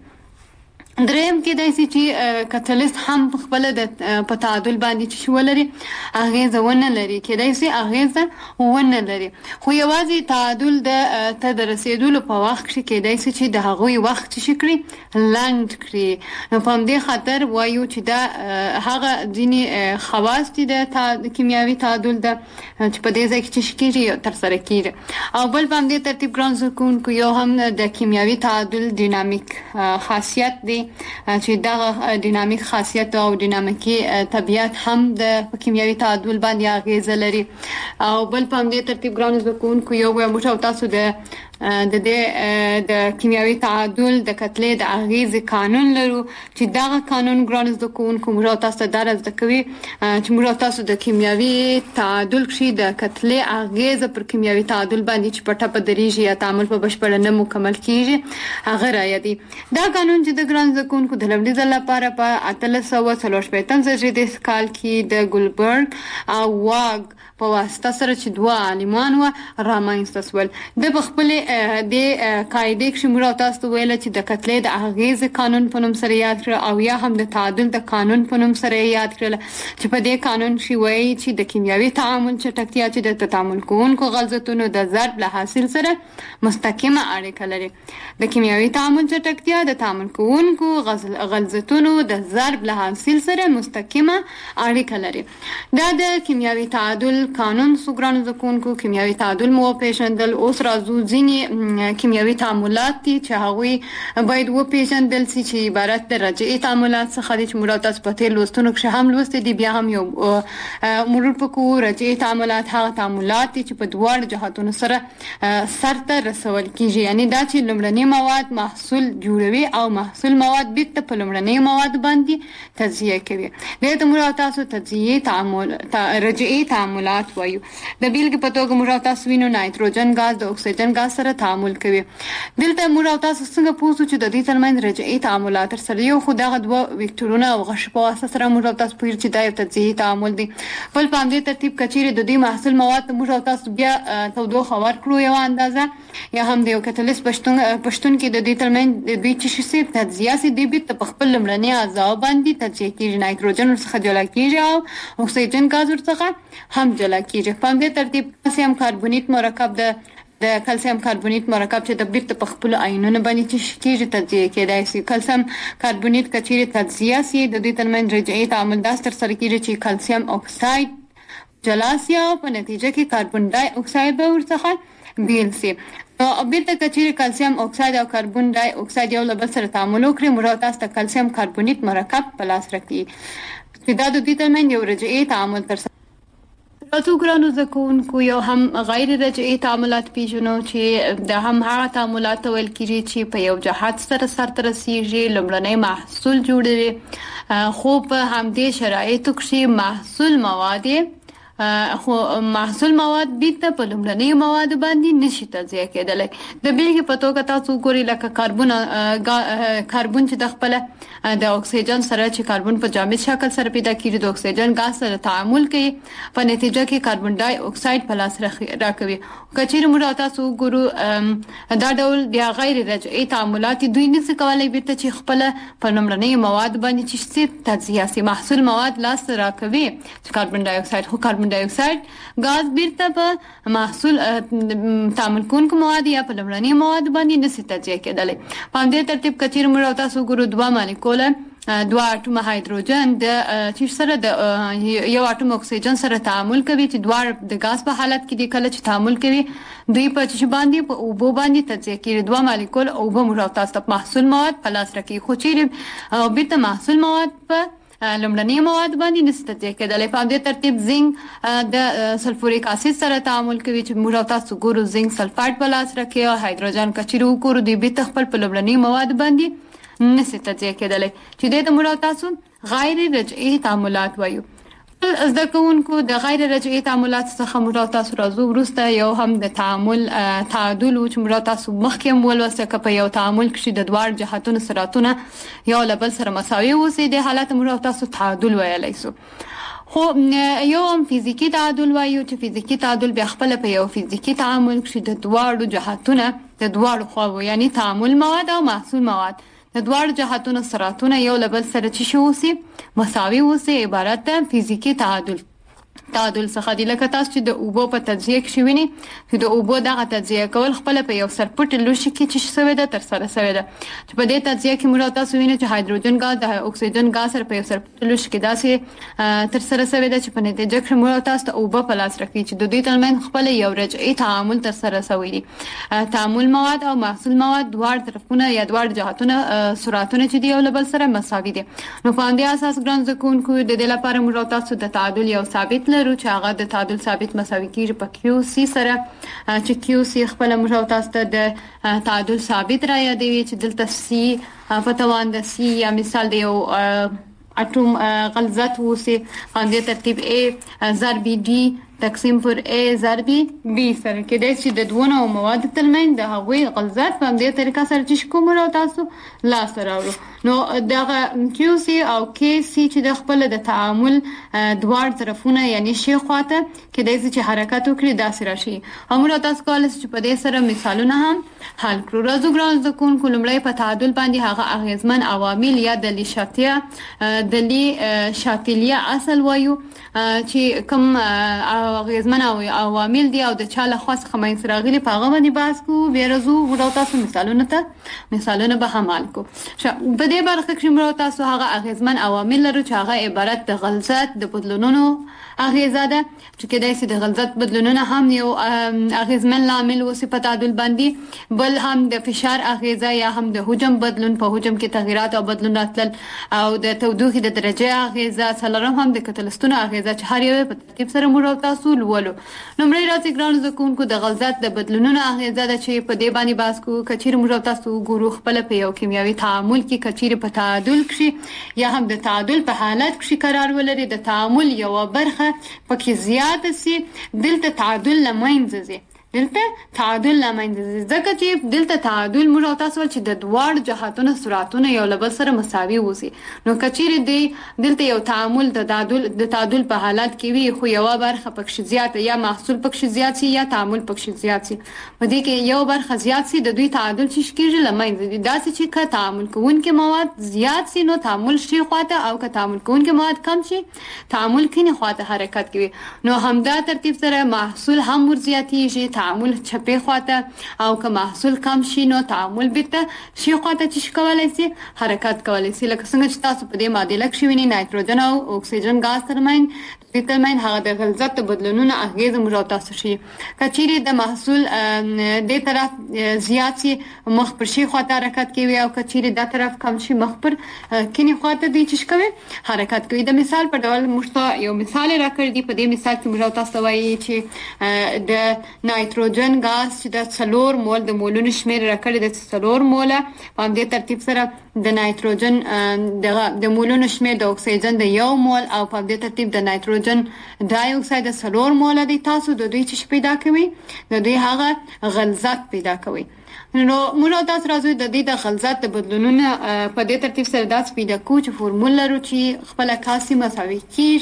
دریم کېدای شي چې کاتالیست هم خپل د په تعادل باندې چې ولري اغیزه ونه لري، کېدای شي اغیزه ونه لري، خو یوازې تعادل د ته د رسیدلو په وخت کې کېدای شي چې د هغوی وخت چې کړي لنډ کړي. نو په دې خاطر وایو چې دا هغه ځینې خواص دي د کیمیاوي تعادل د چې په دې ځای کې چې کېږي تر سره کېږي. او بل په دې ترتیب ګران زده کوونکو یو هم د کیمیاوي تعادل ډینامیک خاصیت دی چې دغه ډینامیک خاصیت او ډینامیکي طبیعت هم د کیمیاوي تعادل باندې اغیزه لري. او بل په دې ترتیب ګران زده کوونکو یو موږ او تاسو د د دې د کیمیاوي تعادل د کتلې د اغیز قانون لرو چې دغه قانون ګران زده کوونکو موږ تاسو درس د کوي چې موږ تاسو د کیمیاوي تعادل کې د کتلې اغیز پر کیمیاوي تعادل باندې چې پټه په دریږي یا تعامل په بشپړه نه مکمل کیږي هغه راځي. دا قانون چې د ګران زده کوونکو د لومړي ځل لپاره په اتلس سوه څلور شپېتم زیږدیز کال کې د ګولبرګ او واګ په واسطه سره چې دوه عالمان و رامنځته شول. د خپل د قاعده کې موږ تاسو ویل چې د قتلې د اغیز قانون په نوم سره یاد کړ او یا هم د تعادل د قانون په نوم سره یاد کړل چې په دې قانون شی وایي چې د کیمیاوي تعامل چټکتیا چې د تعامل کوونکو غلظتونو د ضرب له حاصل سره مستقیمه اړیکه لري. د کیمیاوي تعامل چټکتیا د تعامل کوونکو غلظتونو د ضرب له حاصل سره مستقیمه اړیکه لري. دا د کیمیاوي تعادل قانون سوګرانو ځکونکو کیمیاوي تعادل مو پیژندل. اوس راځو ځینې کیمیاوي تعاملات دي چې هغوی باید وپیژندل شي چې عبارت د رجعي تعاملات څخه دي چې موږ تاسو په تیر لوستونو کې هم لوستي دي. بیا هم یو مرور پکو رجعي تعاملات هغه تعاملات دي چې په دوه جهاتونو سره سرته رسول کیږي، یعنی دا چې لومړني مواد محصول جوړوي او محصول مواد بیرته په لومړني مواد باندې تجزیه کوي. دې ته موږ تاسو تجزیه تعامل رجعي تعاملات وایو. د بیلګې په توګه موږ تاسو وینو نایتروجن غاز د اکسیجن غاز سره تعامل کوي. دلته موږ تاسو څنګه پوښتنه چې د دې ترمنځ رجعي تعاملات سره یو خو دغه دوه وکتورونه او غش په واسطه سره موږ تاسو پوهیږئ چې دا یو تجزیهي تعامل دی. بل په همدې ترتیب کچېرې د دې محصول مواد موږ تاسو بیا تودوخه ورکړو یو اندازه یا هم د یو کتلیس پښتون پښتون کې د دې ترمنځ د دوی چې شي تجزیه سي دی بیت په خپل لمړنی اعضاء باندې تجزیه کیږي. نایتروجن څخه جلا کیږي او اکسیجن غاز څخه هم جلا کیږي. په همدې ترتیب کلسیم کاربونیت مرکب د د کلسیم کاربونیت مرکب چې د بیرته په خپل آیونونو باندې چې کیږي تجزیه کېدای شي. کلسیم کاربونیت کچېرې تجزیه سي د دې ترمنځ رجعي تعامل داس تر سره کیږي چې کلسیم اکساید جلا سي او په نتیجه کې کاربن ډای اکساید به ورڅخه بیل سي. او بیرته کچېرې کلسیم اکساید او کاربن ډای اکساید یو له بل سره تعامل وکړي موږ تاسو ته کلسیم کاربونیت مرکب په لاس راکړي چې دا د دې ترمنځ یو رجعي تعامل تر تاسو ګرانو زکونکو یو هم غیر رجعي تعاملات پیژنو چې د هم هغه تعاملات ویل کیږي چې په یو جهات سره سرته رسیږي لومړنی محصول جوړوي خو په همدې شرایطو کې محصول مواد خو محصول مواد بیرته په لومړنی مواد باندې نشي تجزیه کېدلی. د بیلګې په توګه تاسو ګورئ لکه کاربن کاربن چې د خپل د اکسیجن سره چې کاربن په جامد شکل سره پیدا کیږي د اکسیجن غاز سره تعامل کوي په نتیجه کې کاربن ډای اکساید په لاس راکوي. کچېرې موږ تاسو ګورو دا ډول بیا غیر رجعي تعاملات دوی نشي کولای بیرته چې خپل په لومړنی مواد باندې چې تجزیه سي محصول مواد لاس راکوي چې کاربن ډای اکساید خو کاربن ډای اکساید غاز بیرته په محصول تعامل کوونکو مواد یا په لومړني مواد باندې نشي تجزیه کېدلی. په همدې ترتیب کچېرې موږ تاسو ګورو دوه مالیکول دوه اټوم هایدروجن د چې سره د یو اټوم اکسیجن سره تعامل کوي چې دوه د غاز په حالت کې د کله چې تعامل کوي دوی په چې باندې په اوبو باندې تجزیه کیږي. دوه مالیکول اوبو موږ تاسو ته محصول مواد په لاس راکړي خو چې او بیرته محصول مواد په لومړني مواد باندې نشي تجزیه کېدلی. په همدې ترتیب زنګ د سلفوریک اسید سره تعامل کوي چې موږ تاسو ګورو زنګ سلفایډ په لاس راکړي او هایدروجن کچېرې وګورو دوی بیرته خپل په لومړني مواد باندې نشي تجزیه کېدلی چې دې ته موږ تاسو غیر رجعي تعاملات وایو. زده کوونکو د غیر رجعي تعاملات څخه موږ تاسو راځو وروسته یو هم د تعامل تعادل چې موږ تاسو مخکې ولوسته که په یو تعامل کې د دوه جهاتونو سرعتونه یو له بل سره مساوي اوسي د حالت موږ تاسو تعادل ویلی سو. خو یو هم فزیکی تعادل وایو چې فزیکی تعادل بیا خپل په یو فزیکی تعامل کې د دوه جهاتونو د دوه خواو یعنی تعامل مواد او محصول مواد د دوه جهاتونو سرعتونه یو له بل سره چې شوسي مساوي اوسي عبارت ده فزیکی تعادل. تعادل څخه دی لکه تاسو چې د اوبو په تجزیه کې شویني چې د اوبو دغه تجزیه کول خپل په یو سرپټ لوشي کې چې سوي ده تر سره سوي ده چې په دې تجزیه کې موږ تاسو وینئ چې هایدروجن غاز د اکسیجن غاز سره په یو سرپټ لوشي کې داسې تر سره سوي ده چې په نتیجه کې موږ تاسو ته اوبو په لاس راکړي چې د دې ترمنځ خپل یو رجعي تعامل تر سره سوي دي. تعامل مواد او محصول مواد دوه طرفونه یا دوه جهاتونه سرعتونه چې دی یو له بل سره مساوي دي. نو په دې اساس ګران زکونکو د دې لپاره موږ تاسو د تعادل یو ثابت لرو چې هغه د تعادل ثابت مساوي کیږي په کیو سی سره چې کیو سی خپل موږ تاسو ته د تعادل ثابت را یادوي چې دلته سی په توان د سی یا مثال دی یو اټوم غلظت وسی په دې ترتیب A ضرب D تقسیم پر A ضربي B سره کېدای شي د دوه نوع موادو ترمنځ د هغوی غلظت په همدې طریقه سره چې کوم را تاسو لاس راوړو. نو دغه کیو سی او کی سی چې د خپل د تعامل دوار طرفونه یعنی شی خواته کېدای شي چې حرکت وکړي داسې راشي. همرا تاسو کولای شئ چې په دې سره مثالونه هم حل کړو. راځو ګران زده کوونکو لومړی په تعادل باندې هغه اغیزمن عوامل یا د لیشاتیا د لی شاتلیه اصل وایو چې کوم اغیزمن عوامل دي او د چاله خاص خمین سراغلی په هغه باندې بحث کوو. بیا راځو ورو تاسو مثالونه ته مثالونه به هم حل کوو. په دې برخه کې موږ تاسو هغه اغیزمن عوامل لرو چې هغه عبارت د غلظت د بدلونونو اغیزه ده چې کېدای شي د غلظت بدلونونه هم یو اغیزمن عامل وسی په تعادل باندې، بل هم د فشار اغیزه یا هم د حجم بدلون په حجم کې تغیرات او بدلون راتلل او د تودوخې د درجه اغیزه، څلورم هم د کتلستون اغیزه چې هر یو په ترتیب سره موږ تاسو لولو. نمبر راځي ګران زکونکو د غلظت د بدلونونو اغیزه ده چې په دې باندې بحث کوو. کچیر موږ تاسو ګورو خپل په یو کیمیاوي تعامل کې کچیر په تعادل کې یا هم د تعادل په حالت کې قرار ولري، د تعامل یو برخه پکې زیات سي، دلته تعادل لمنځه ځي دلته تعادل لمنځه ځکه چې دلته تعادل موږ تاسو چې د دوړ جهاتونو سرعتونه یو لبل سره مساوي وسی. نو کچیر دی دلته یو تعامل د تعادل د تعادل په حالت کې وي خو یو برخه پکې زیات یا محصول پکې زیات سي یا تعامل پکې زیات سي. په دې کې یو برخه زیات سي د دوی تعادل چې کېږي لمنځه داسې چې که تعامل کوونکي مواد زیات سي نو تعامل شي خواته او که تعامل کوونکي مواد کم شي تعامل کینه خواته حرکت کوي. نو همدا ترتیب سره محصول هم ور زیاتېږي، تعامل چپه خواته او که محصول کم شي نو تعامل بیرته شي خواته چې کولای شي حرکت کولای شي. لکه څنګه چې تاسو په دې معادله کې وینئ نایتروجن او اکسیجن غاز ترمنځ د ترمنځ هغه د غلظت بدلونونه اغیز موږ تاسو شي. کچيري د محصول د طرف زیات شي مخ پر شي خواته حرکت کوي او کچيري د طرف کم شي مخ پر کینی خواته دی چې کوي حرکت کوي. د مثال په ډول موږ یو مثال راکړی دی. په دې مثال کې موږ تاسو وایي چې د نایتروجن غاز چې د څلور مول د مولونو شمیر راکړی د څلور موله په دې ترتیب سره د نایتروجن د مولونو شمیر د اکسیجن د یو مول او په دې ترتیب د نایتروجن ډای اکساید د څلور موله دي. تاسو د دوی چې پیدا کوي د دوی هغه غلظت پیدا کوي. نو موږ تاسو راځو د دې د غلظت د بدلونونو په دې ترتیب سره داس پیدا کوو چې فورمول لرو چې خپل کاسي مساوي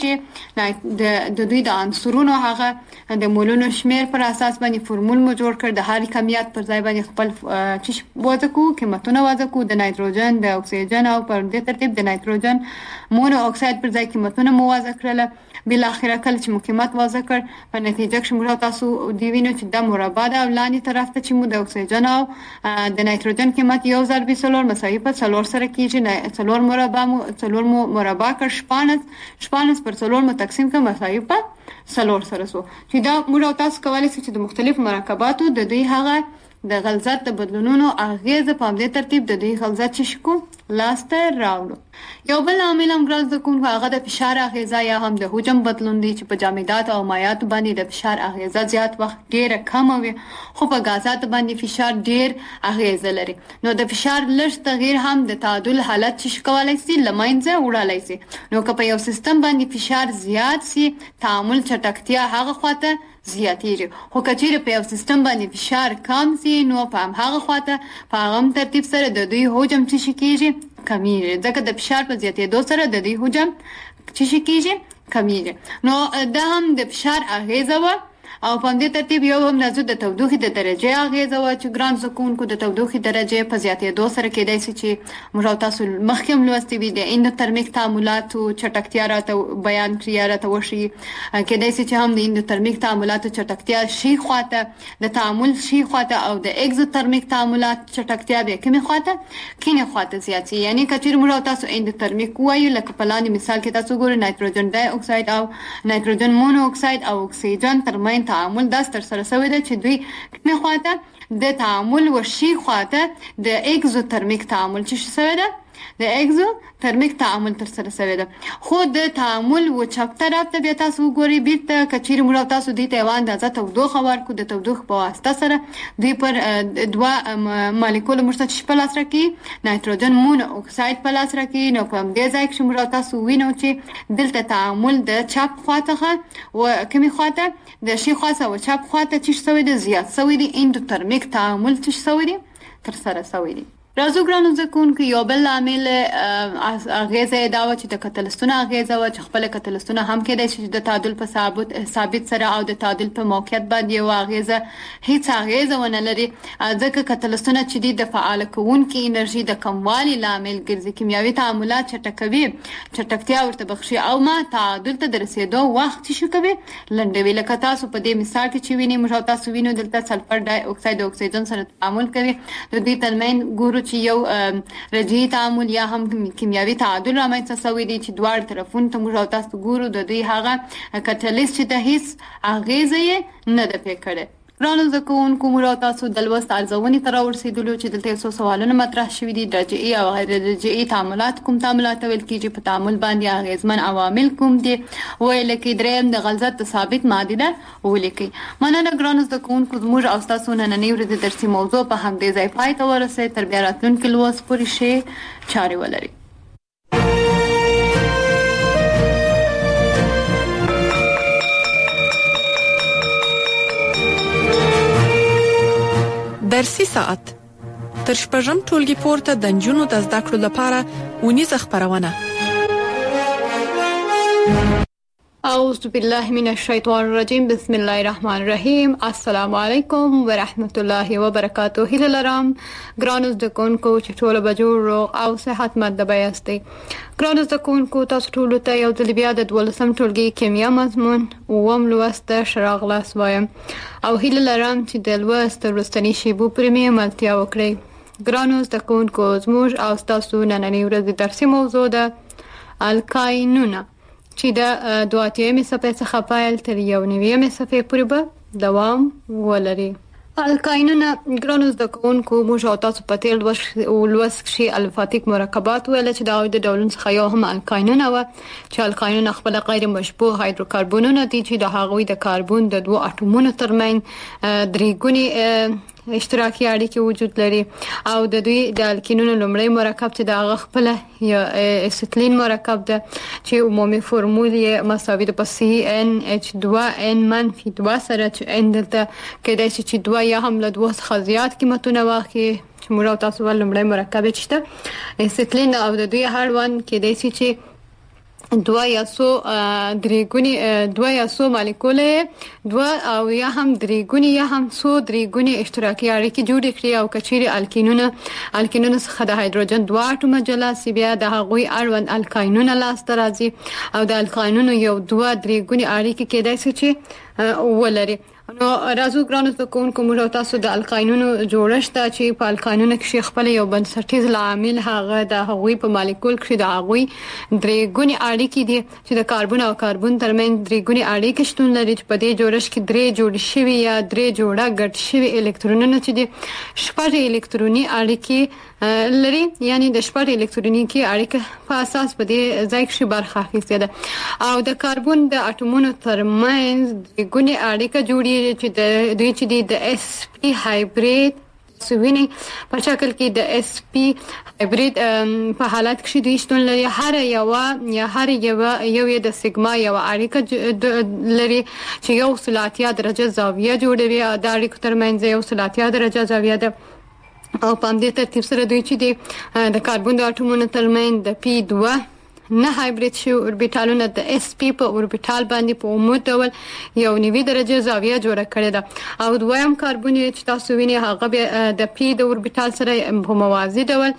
کیږي د د دوی د عنصرونو هغه د مولونو شمیر پر اساس باندې فورمول مو جوړ کړ. د هر کمیت پر ځای باندې خپل چې وځو کو قیمتونه وځو کو د نایتروجن د اکسیجن او په دې ترتیب د نایتروجن مونو اکساید پر ځای قیمتونه مو وځو کړل. بل اخره کله چې مو قیمت وځو کړ په نتیجه کې موږ تاسو دی وینو چې د مربع د اولاني طرف ته چې مو د اکسیجن او د نایتروجن قیمت یو ضرب څلور مساوي په څلور سره کیږي. څلور مربع مو څلور مو مربع کړ شپانس شپانس پر څلور مو تقسیم کړ مساوي په څلور سره سو چې دا موږ تاسو کولای شئ چې د مختلف مرکباتو د دوی هغه د غلظت د بدلونونو اغیز په دې ترتیب د دوی غلظت چې شکو لاسته راوړو. یو بل عامل هم ګرځ د کوم هغه د فشار اغیزه یا هم د حجم بدلون دي چې په جامدات او مایعات باندې د فشار اغیزه زیات وخت ډیره کم وي خو په غازات باندې فشار ډیر اغیزه لري. نو د فشار لږ تغییر هم د تعادل حالت چې کولای شي لمنځه وړلای شي. نو که په یو سیستم باندې فشار زیات سي تعامل چټکتیا هغه خواته زیاتېږي خو کچېره په یو سیستم باندې فشار کم سي نو په هغه خواته په هغه ترتیب سره د دوی حجم چې کېږي کمیږي ځکه د فشار په زیاتېدو سره د دوی حجم چې کېږي کمیږي. نو دا هم د فشار اغیزه و او په دې ترتیب یو هم نزو د تودوخې د درجه اغیزه و چې ګران زکونکو د تودوخې درجه په زیاتېدو سره کېدای شي چې موږ تاسو مخکې لوستي وي د اندوترمیک تعاملاتو چټکتیا راته بیان کړی راته وشي. کېدای شي چې هم د اندوترمیک تعاملاتو چټکتیا شي خواته د تعامل شي خواته او د اگزوترمیک تعاملات چټکتیا به کومه خواته کینه خواته زیاتی. یعنی کچیر موږ تاسو اندوترمیک وایو لکه په لاندې مثال کې تاسو ګورئ نایتروجن ډای اکساید او نایتروجن مونو اکساید او اکسیجن ترمنځ تعامل داس تر سره شوی دی چې دوی نه خواته د تعامل ورشي خواته د اگزوترمیک تعامل چې شوی دی د اگزو ترمیک تعامل تر سره شوی دی. خو د تعامل و چپ طرف ته بیا تاسو وګورئ بیرته کچیر موږ تاسو دې ته وان د تودوخه ورکو د تودوخه په واسطه سره دوی پر دوه مالیکول مرتبط شپلاس راکې نایتروجن مون اکساید په لاس راکې. نو کوم دې ځای کې موږ تاسو وینو چې دلته تعامل د چپ خواته او کمی خواته د شي خاصه او چپ خواته چې شوی دی زیات شوی دی اندوترمیک تعامل چې شوی دی تر سره شوی دی. راځو ګرانو ځکون کې یو بل عامل اغیزه دا و چې د کتلستون اغیزه و چې خپل کتلستون هم کېدای شي د تعادل په ثابت ثابت سره او د تعادل په موقعیت باندې یو اغیزه هیڅ اغیزه ونه لري ځکه کتلستون چې د فعال کوونکې انرژي د کموالي لامل ګرځي کیمیاوي تعاملات چټکوي چټکتیا ورته بخشي او ما تعادل ته رسیدو وخت شي کوي لنډوي لکه تاسو په دې مثال کې چې ویني موږ تاسو وینو دلته سلفر ډای اکساید او اکسیجن سره تعامل کوي د دې ترمن ګورو چې یو رجعي تعامل یا هم کیمیاوي تعادل رامنځته شوی دی چې دوه طرفونو ته موږ تاسو ګورو د دوی هغه کټالیست چې د هیڅ اغیزه یې نه ده پې کړې. ګرانو زده کوونکو موږ تاسو د لوست ارزونې ته راورسېدلو چې دلته څو سوالونه مطرح شوي دي. رجعي او غیر رجعي تعاملات کوم تعاملات ویل کېږي په تعامل باندې اغیزمن عوامل کوم دي ویل کې دریم د غلظت ثابت ماده ده ولیکي. مننه ګرانو زده کوونکو موږ او تاسو نننۍ ورځې درسي موضوع په همدې ځای پای ته ورسېد. تر بیا راتلونکي لوست پورې ښې چارې ولرئ. درسي ساعت تر شپږم ټولګي پورته د نجونو د زده کړو لپاره ونیزه خبرونه. اعوذ بالله من الشیطان الرجیم بسم الله الرحمن الرحیم. السلام علیکم ورحمت الله وبرکاته. هیله لرم ګرانو زده کوونکو چې ټول به جوړ او صحتمند یاستئ. ګرانو زده کوونکو تاسو ټول ته یو ځل بیا د دولسم ټولګي کیمیا مضمون اووم لوست شراغ لاس وایم او هیله لرم چې د لوست وروستنی شیبو پرې ملتیا وکړئ. ګرانو زده کوونکو زموږ او تاسو نننۍ ورځې درسي موضوع ده الکاینونه چې د دوه اتیایم صفحې څخه پیل تر یو نویم صفحې پورې به دوام ولري. الکاینونه ګرانو زده کوونکو موږ او تاسو په تیر لوست کې الفاتیک مرکبات ویل چې د د ډولونو څخه یو هم الکاینونه و چې الکاینونه خپل غیر مشبوه هایدروکاربونونه دي چې د هغوی د کاربون د دوه اټومونو ترمن درې ګونی اشتراکي اړیکې وجود لري او د دوی د الکینونو لومړی مرکب چې د هغه خپل یا اسیتلین مرکب ده چې عمومي فورمول یې مساوي ده په سی ان اچ دوه ان منفي دوه سره چې ان دلته کېدای شي چې دوه یا هم له دوه څخه زیات قیمتونه واخلي چې موږ تاسو ول لومړی مرکب چې ده اسیتلین او د دوی هړوند کېدای شي چې دوه یا سو درې ګونی دوه یا سو مالیکولې دوه او یا هم درې ګونی یا هم سو درې ګونی اشتراکي اړیکې جوړې کړي او کچيري الکینونه الکینونه څخه د هایدروجن دوه اټومه جلا سی بیا د هغوی اړوند الکاینونه لاسته راځي او د الکاینونو یو دوه درې ګونی اړیکې کېدای شي چې ولري. نو راځو ګرانو زده کوونکو موږ تاسو د الکاینونو جوړښت چې په الکاینونو کې خپل یو بنسټیز عامل هغه د هغوی په مالیکول کې د هغوی درې ګونی اړیکې دي چې د کاربن او کاربن ترمن درې ګونی اړیکې شتون لري چې په دې جوړښت کې درې جوړ شوي یا درې جوړه ګډ شوي الکترونونه چې دي شپږ الکتروني اړیکې لري یعنی د شپږ الکترونیکي اړیکې په اساس په دې ځای کې برخه اخیستې ده او د کاربن د اټومونو ترمنځ درې ګونی اړیکه جوړي چې د دوی چې د اس پی هایبرید سوینه په شکل کې د اس پی هایبرید په حالت کې دوی شتون لري هر یو یا هر یو یو د سیګما یو اړیکه لري چې یو سلاتیا درجه زاویه جوړوي د اړیکو ترمنځ یو سلاتیا درجه زاویه ده او په دې ترتیب سره دوی چې د کاربن د اټومونو ترمنځ د پی دوه نه هایبرید شو اوربیټالونه د اس پی په اوربیټال باندې په عمومي ډول یو نوي درجه زاویه جوړه کړې ده او دویم کاربن چې تاسو وینئ هغه د پی د اوربیټال سره په موازي ډول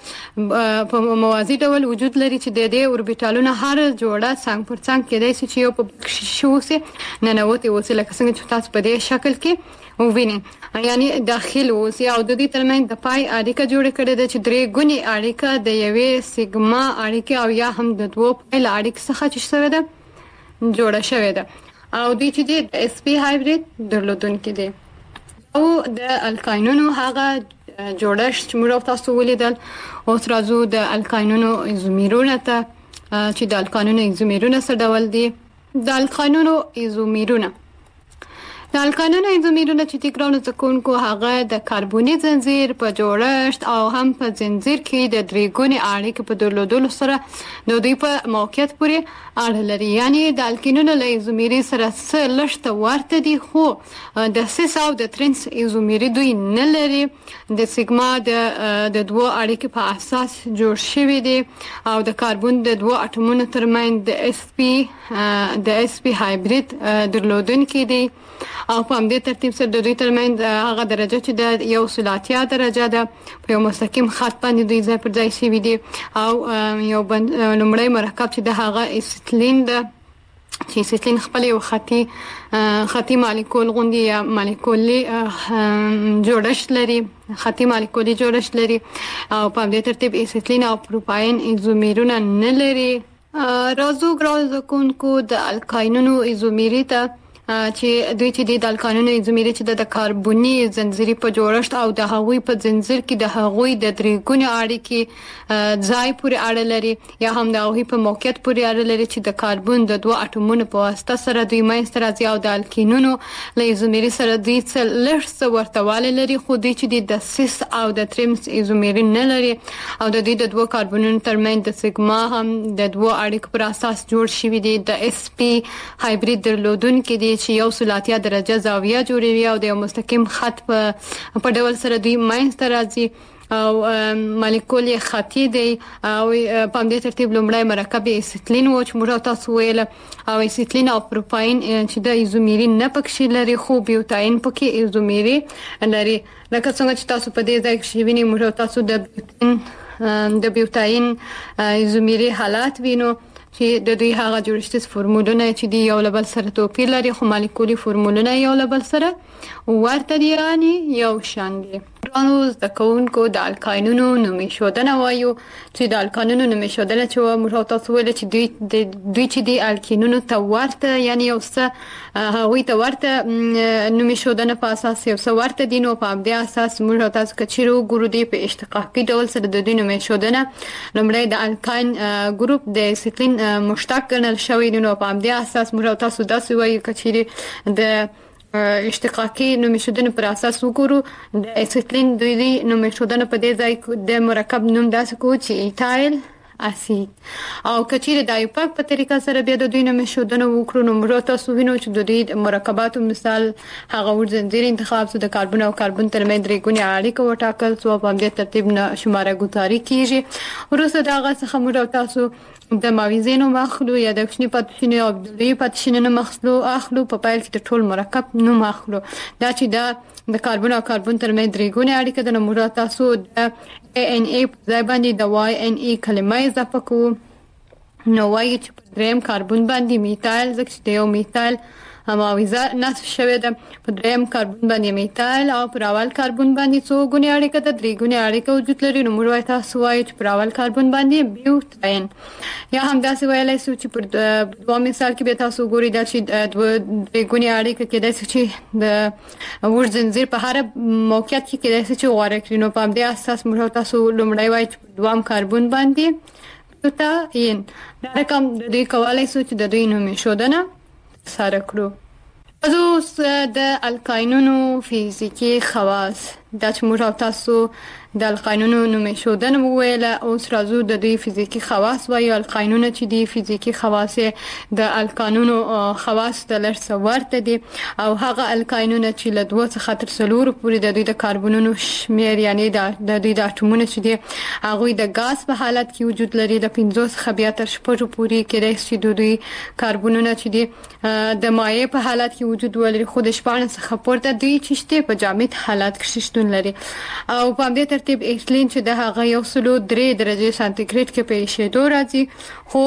په موازي ډول وجود لري چې د دې اوربیټالونو هر جوړه څنګ پر څنګ کېدای شي چې یو په شو سي ننوتي وسیله څنګه چې تاسو په دې شکل کې ووینئ یعنی داخل اوسي او د دې ترمنځ د پای اړیکه جوړه کړې ده چې درې ګونی اړیکه د یوې سیګما اړیکه او یا هم د دوه پایل اړیکه څخه چې شوی ده جوړه شوی ده او د چې د اس پی هایبرید درلودونکي دي او د الکاینونو هغه جوړښت چې موږ تاسو ولیدل. اوس راځو د القاینونو ایزومیرونه ته چې د القاینونو ایزومیرونه څه ډول دي. د القاینونو ایزومیرونه د القاینونو ایزومیرونه چې تکرار زکونکو هغه د کاربوني زنجیر په جوړښت او هم په زنجیر کې د درې ګونې اړیکې په درلودلو سره د دوی په موقعیت پورې اړه لري. یعنی د الکینونو له ایزومیري سره څه لږ ورته دي، خو د سیس او د ترنس ایزومیري دوی نه لري. د سیګما د دوه اړیکې په اساس جوړ شوی دي او د کاربون د دوه اټومونو ترمنځ د اس پی د اس پی هایبرید درلودونکي دي او په همدې ترتیب سره د دوی ترمنځ هغه درجه چې د یو سلاتیا درجه ده په یو مستقیم خط باندې دوی ځای پر ځای شوي دي او یو لومړی مرکب چې د هغه اسیتلین ده چې اسیتلین خپل یو خطي خطي مالیکول غوندي یا مالیکولي جوړښت لري خطي مالیکولي جوړښت لري او په همدې ترتیب اسیتلین او پروپاین ایزومیرونه نه لري. راځو ګرانو زکونکو د الکاینونو ایزومیري ته چې دوی چې د الکانونو ایزومیري چې د کاربوني زنجیري په جوړښت او د هغوی په زنجیر کې د هغوی د درې ګونې اړیکې ځای پورې اړه لري یا هم د هغوی په موقعیت پورې اړه لري چې د کاربون د دوه اټومونو په واسطه سره دوی منځته راځي او د الکینونو له ایزومیري سره دوی څه لږ څه ورتهوالی لري، خو دوی چې د سیس او د ترنس ایزومیري نه لري او د دوی د دوه کاربونونو ترمنځ د سیګما هم د دوه اړیکو پر اساس جوړ شوي دي. د اس پی هایبرید درلودونکي دي چې یو سلاتیا درجه زاویه جوړوي او د یو مستقیم خط په په ډول سره دوی منځته راځي او مالیکول یې خطي دی او په همدې ترتیب لومړی مرکب اسیتلین و چې موږ تاسو ویل او اسیتلین او پروپاین چې د ایزومیري نه پکې لري خو بیوتاین پکې ایزومیري لري. لکه څنګه چې تاسو په دې ځای کې وینئ موږ تاسو د د بیوتاین ایزومیري حالات وینو چې د دوی هغه جوړښتي فورمولونه چې دی یو لبل سره توپیر لري خو مالیکولي فورمولونه یو لبل سره ورته دي یعنی یو شان دي. ورانو د کوونکو د الکاینونو نومي شودنه وایو چې د الکانونو نومي شودنه چې موږ تاسو ویل چې دوی دوی چې دی الکینونو ته ورته یعنی یو څه هغوی ته ورته نومي شودنه په اساس یو څه ورته دي نو په همدې اساس موږ تاسو کچیرو ګورو دی په اشتقاقي ډول سره د دوی نومي شودنه لومړی د الکاین ګروپ د اسیتلین مشتق ګڼل شوی نو په همدې اساس موږ تاسو داسې وایو کچیرې د اشتقاقي نومي شودنه پر اساس وګورو د اسیتلین دوی نومي شودنه په دې ځای د مرکب نوم داسې کو چې ایتایل اسید او کچیرې د ایپاک په طریقه سره بیا د دوی نومي شودنه وکړو نو موږ تاسو وینو چې د دوی مرکباتو مثال هغه ور زنجیر انتخاب سو د کاربن او کاربن ترمنځ درې ګونې اړیکه وټاکل سو په همدې ترتیب نه شماره ګزاري کیږي. وروسته دا هغه څخه موږ تاسو د ماویزینو مخلو یا د کوچني پاتشینو او د لوی پاتشینو مخلو اخلو په پایل کې د ټول مرکب نوم اخلو دا چې دا د کاربن او کاربن ترمنځ درې ګونې اړیکه د نمبر تاسو د ان ای په ځای باندې د وای ان ای کلمه اضافه کوو نو وایي چې په دریم کاربن باندې میتایل ځکه چې یو میتایل ماویزه نصب شوی ده په دریم کاربن باندې میتایل او پر اول کاربن باندې څو ګونې اړیکه د درې ګونې اړیکه وجود لري نو موږ تاسو وایو چې پر اول کاربن باندې بیوتاین یا هم داسې ویلای شو چې پر دوه مثال کې به تاسو ګورئ دا چې دوه درې ګونې اړیکه کې داسې چې د ور زنجیر په هر موقعیت کې کې داسې چې غوړه کړي نو په همدې اساس موږ تاسو لومړی وایو چې دوام کاربن باندې بیوتاین دا رقم د دوی کولای شو چې د دوی نومي شودنه سره کړو. اوس د الکاینونو فزیکی خواص دا چې موږ تاسو د الکاینونو نومي شودنه وویل اوس راځو د دوی فزیکی خواص وایو. الکاینونه چې دی فزیکی خواص د الکانونو خواص د لږ ورته دي او هغه الکاینونه چې له دوه څخه تر څلورو پورې د دوی د کاربونونو شمیر یعنی د دوی د اټومونو چې دي هغه د غاز په حالت کې وجود لري د پنځه څخه بیا تر شپږو پورې کې چې د دوی کاربونونه چې دي د مایع په حالت کې وجود ولري خو د شپږ څخه پورته دوی چې شته په جامد حالت کې شتون لري او په همدې ترتیب ایتلین چې د هغه یو سلو درې درجه سانتیګریډ کې په شیدو راځي خو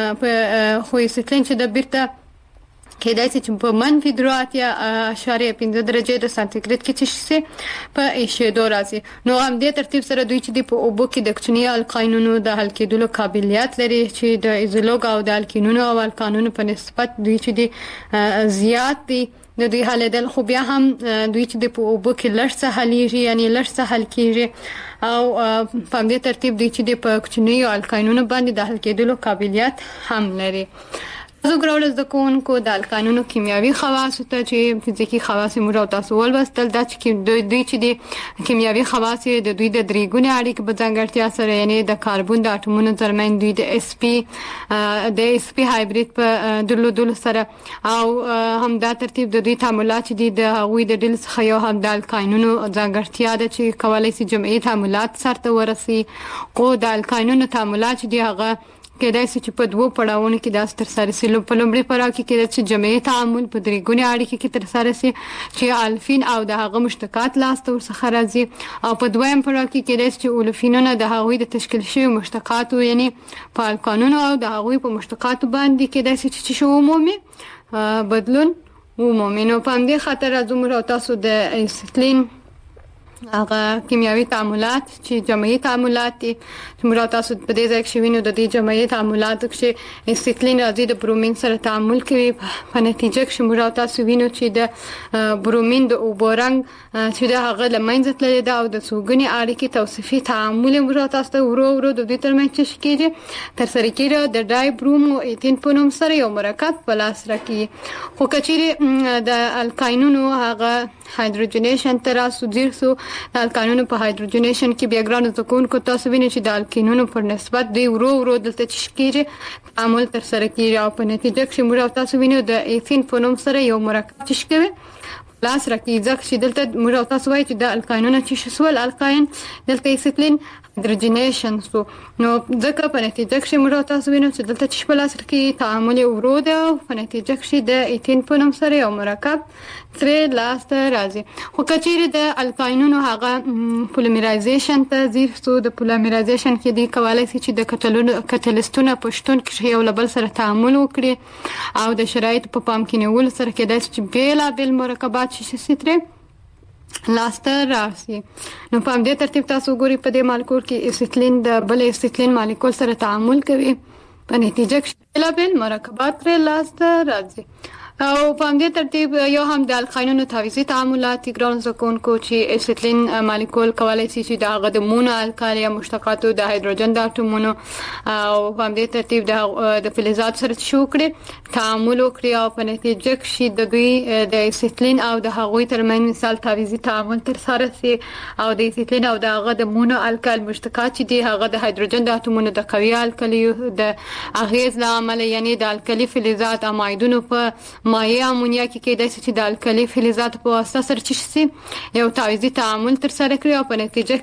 په خو ایتلین چې د بیرته کېدای شي چې په منفي درې اعشاریه پنځه درجه د سانتیګریډ کې چې په شیدو راځي نو هم دې ترتیب سره دوی چې په اوبو کې د کوچني الکاینونو د حل کېدلو قابلیت لري چې د ایزولوګ او د الکینونو او الکانونو په نسبت دوی چې دي زیات دي د دوی حلیدل خو بیا هم دوی چې د په اوبو کې لږ څه حلیږي یعنی لږ څه حل کیږي او په دې ترتیب دوی چې د په کوچنیو الکاینونو باندې د حل کېدلو قابلیت هم لري. زه ګرول زده کوونکو د الکاینونو کیمیاوي خواص ته چې فزیکی خواص موږ او تاسو ولوستل دا چې دوی دوی چې د کیمیاوي خواص د دوی د درې ګونې اړیکې په ځانګړتیا سره یعنی د کاربن د اټومونو ترمن دوی د اس پی د اس پی هایبرید په درلودلو سره او هم دا ترتیب د دوی تعاملات دي د هغوی د ډول څخه یو هم د الکاینونو ځانګړتیا ده چې کولای شي جمعي تعاملات سره ورسي او د الکاینونو تعاملات دي هغه کېدای شي چې په دوه پړاوونو کې د تر سره سي په لومړي پړاو کې کېدای شي جمعي تعامل په درې ګونې اړیکې کې تر سره سي چې الفین او د هغه مشتقات لاسته ورڅخه راځي او په دویم پړاو کې کېدای شي چې اولفینونه د هغوی د تشکیل شوی مشتقاتو یعنی په الکانونو او د هغوی په مشتقاتو باندې کېدای شي چې شو عمومي بدلون عمومي. نو په دې خاطر زموږ تاسو د اسیتلین هغه کیمیاوي تعاملات چې جمعي تعاملات دي چې موږ تاسو په دې ځای کې وینو د دې جمعي تعاملاتو کې اسیتلین راځي د برومین سره تعامل کوي په نتیجه کې موږ تاسو وینو چې د برومین د اوبورنګ چې د هغه لمنځه تللی دا او د سوګني اړیکې توصیفي تعامل موږ تاسو ورو ورو د دې ترمنځ چې کېږي تر سره کېږي د ډای برومو ایتین په نوم سره یو مرکب په لاس راکړي خو کچېرې د الکاینونو هغه هایدروجنیشن تر اسو ډیر سو د الکانونو په هایدروجنیشن کې بیا ګران زکونکو تاسو وینئ چې د الکینونو پر نسبت دی ورو ورو دلته تشکیږي تعامل تر سره کیږي او په نتیجه کې موږ تاسو وینئ د ایثین په نوم سره یو مرکب تشکیږي لاس راکې ځکه چې دلته موږ تاسو وایي چې د الکانونو چې شسول الکاین دلته ایثیلین هایدروجنیشن سو نو ځکه په نتیجه کې موږ تاسو وینئ چې دلته چې په لاس کې تعامل ورو دی او په نتیجه کې د ایثین په نوم سره یو مرکب ترې لاسته راځي. خو کچېرې د الکاینونو هغه پولیمرایزیشن ته ځي سو د پولیمرایزیشن کې دی کولای شي چې د کټلونو کټلیستونو په شتون کې یو بل سره تعامل وکړي او د شرایطو په پام کې نیول سره کېدای شي چې بیلابیل مرکبات شي سترې لاسته راسي. نو په دې ترتیب تاسو ګوري په دې مالیکول کې اسیتلین د بل اسیتلین مالیکول سره تعامل کوي په نتیجه کې بیلابیل مرکبات ترې لاسته راځي او په دې ترتیب یو هم د الکاینونو تعویضي تعاملات ګران زکونکو چې اسیتلین مالیکول کولای شي چې د هغه د مونو الکالي مشتقاتو د هایدروجن د اټومونو او په دې ترتیب د فلزات سره شو کړي تعامل وکړي او په نتیجه کې د دوی د اسیتلین او د هغوی ترمنځ مثال تعویضي تعامل تر سره سي او د اسیتلین او د هغه د مونو الکال مشتقات چې دی هغه د هایدروجن د اټومونو د قوي الکالي د اغیز لامل یعنی د الکالي فلزات امایدونو په مایع امونیا کې کېدای شي چې د الکالي فلزات په واسطه سره چشي یو تعویضي تعامل تر سره کړي او په نتیجه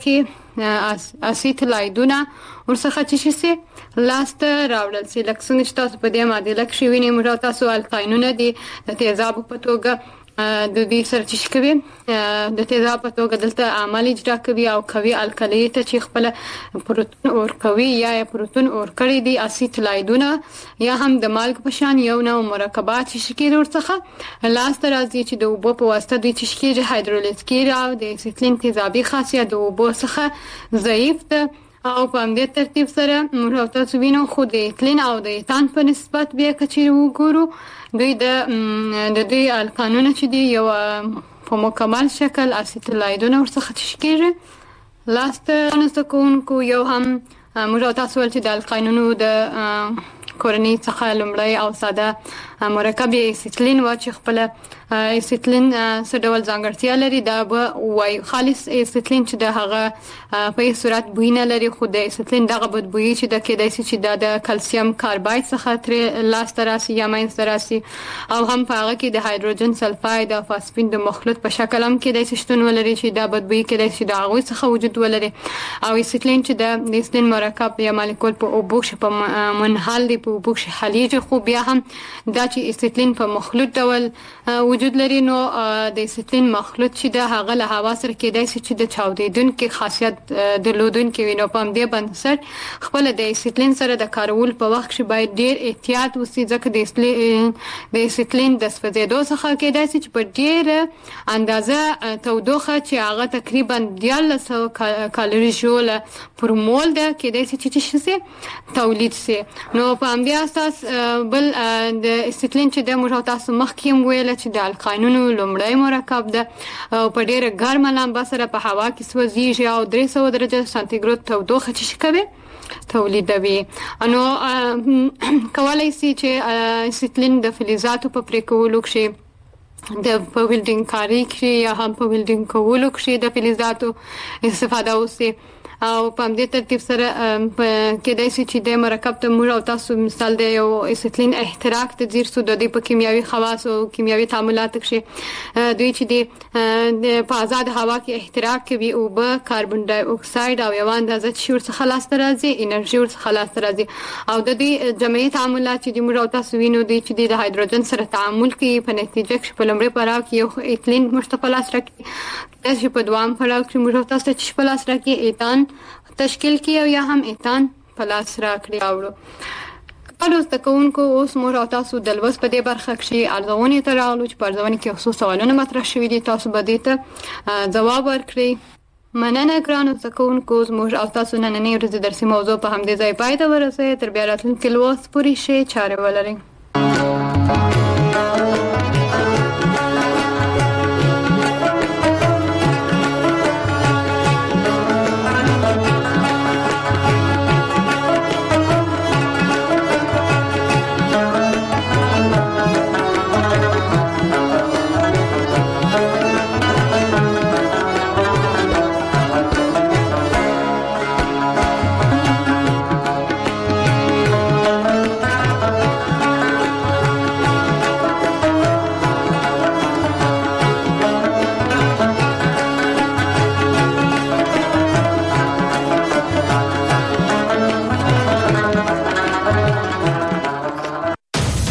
کې اسیتلایدونه ورڅخه چشي لاسته راوړل شي. لکه څنګه چې تاسو په دې معادله کې وینئ موږ تاسو الکاینونه دي د تیزاب په توګه د دې سره چې کوي د تیزاب په توګه دلته عمل اجرا کوي او کوي الکالي ته چې خپل پروتون اور کوي یا پروتون اور کړی دي اسیتلایدونه یا هم د مالګ په شان یو نوع مرکبات چې شکل ورڅخه لاسته راځي چې د اوبو په واسطه دوی چې شکل هایدرولیز کیږي او د اسیتلین تیزابي خاصیت د اوبو څخه ضعیف ده او په دې ترتیب سره موږ تاسو وینو خو د ایتلین او د ایتان په نسبت بیا کچې وګورو دوی د د دوی الکانونه چې دی یو په مکمل شکل اسیتلایدونه ورڅخه تشکیږي لاسته نسکونکو یو هم موږ تاسو ول چې د الکانونو د کورنۍ څخه لومړی او ساده مرکب اسیتلین و چې خپل اسیتلین څه ډول ځانګړتیا لري دا به وای خالص اسیتلین چې د هغه په صورت بوی نه لري خو د اسیتلین دغه بدبویي چې د کېدای شي چې د کلسیم کارباید څخه تر لاس تراسي یا ماین تراسي او هم په هغه کې د هایدروجن سلفاید او فاسفین د مخلوط په شکل هم کېدای شي شتون ولري چې دا بدبویي کېدای شي د هغه څخه وجود ولري او اسیتلین چې د اسیتلین مرکب یا مالیکول په اوبو کې په منحل دی په اوبو کې حلیږي خو بیا هم دا چې اسیتلین په مخلوط ډول وجود لري نو د اسیتلین مخلوط چې د هغه له هوا سره کېدای شي چې د چاودیدونکو خاصیت درلودونکي وي نو په دې بنسټ خپل د اسیتلین سره د کارول په وخت کې باید ډیر احتیاط وشي ځکه د اسیتلین د اسیتلین د سوځیدو څخه کېدای شي چې په ډیر اندازه تودوخه چې هغه تقریبا دیارلس سوه کالوري جول پر مول ده کېدای شي چې شي تولید شي نو په دې اساس بل د اسیتلین چې د موږ تاسو مخکې ویل چې د القاینونو لومړی مرکب ده او په ډیره ګرمه لمبه سره په هوا کې سوځيږي او درې سوه درجه سانتیګراد تودوخه چې کوي تولیدوي. نو کولای شي چې اسیتلین د فلزاتو په پریکولو کې د په ویلډینګ کاری کې یا هم په ویلډینګ کولو کې د فلزاتو استفاده وشي او په دې ترتیب سره کې د سي چې د مرکب ته موږ او تاسو مثال دی یو اسیتلین احتراق د زیر سود د په کیمیاوي خواص او کیمیاوي تعاملات کې دوی چې د په آزاد هوا کې احتراق کوي او به کاربن ډای اکساید او یو اندازه شور څخه خلاص راځي انرژي ور څخه خلاص راځي او د دې جمعي تعاملات چې موږ او تاسو وینو دي چې د هایدروجن سره تعامل کوي په نتیجه کې په لمړي پړاو کې یو ایتلین مشتقلات راکړي چې په دوام پړاو کې موږ او تاسو چې په لاس راکړي ایتان تشکیل کی او یا هم ایتان پلاس را کړی اوړو. کله د کوونکو اوس مور او تاسو د لوس په دې برخه کې ارزونه تر راغلو چې په ارزونه کې خصوص سوالونه مطرح شوي دي تاسو به دې ته جواب ورکړئ. مننه ګرانو د کوونکو مور او تاسو نن نه ورځ درسي موضوع په همدې ځای پای ته ورسې تر بیا راتلونکي لوس پوری شي چاره ولرئ.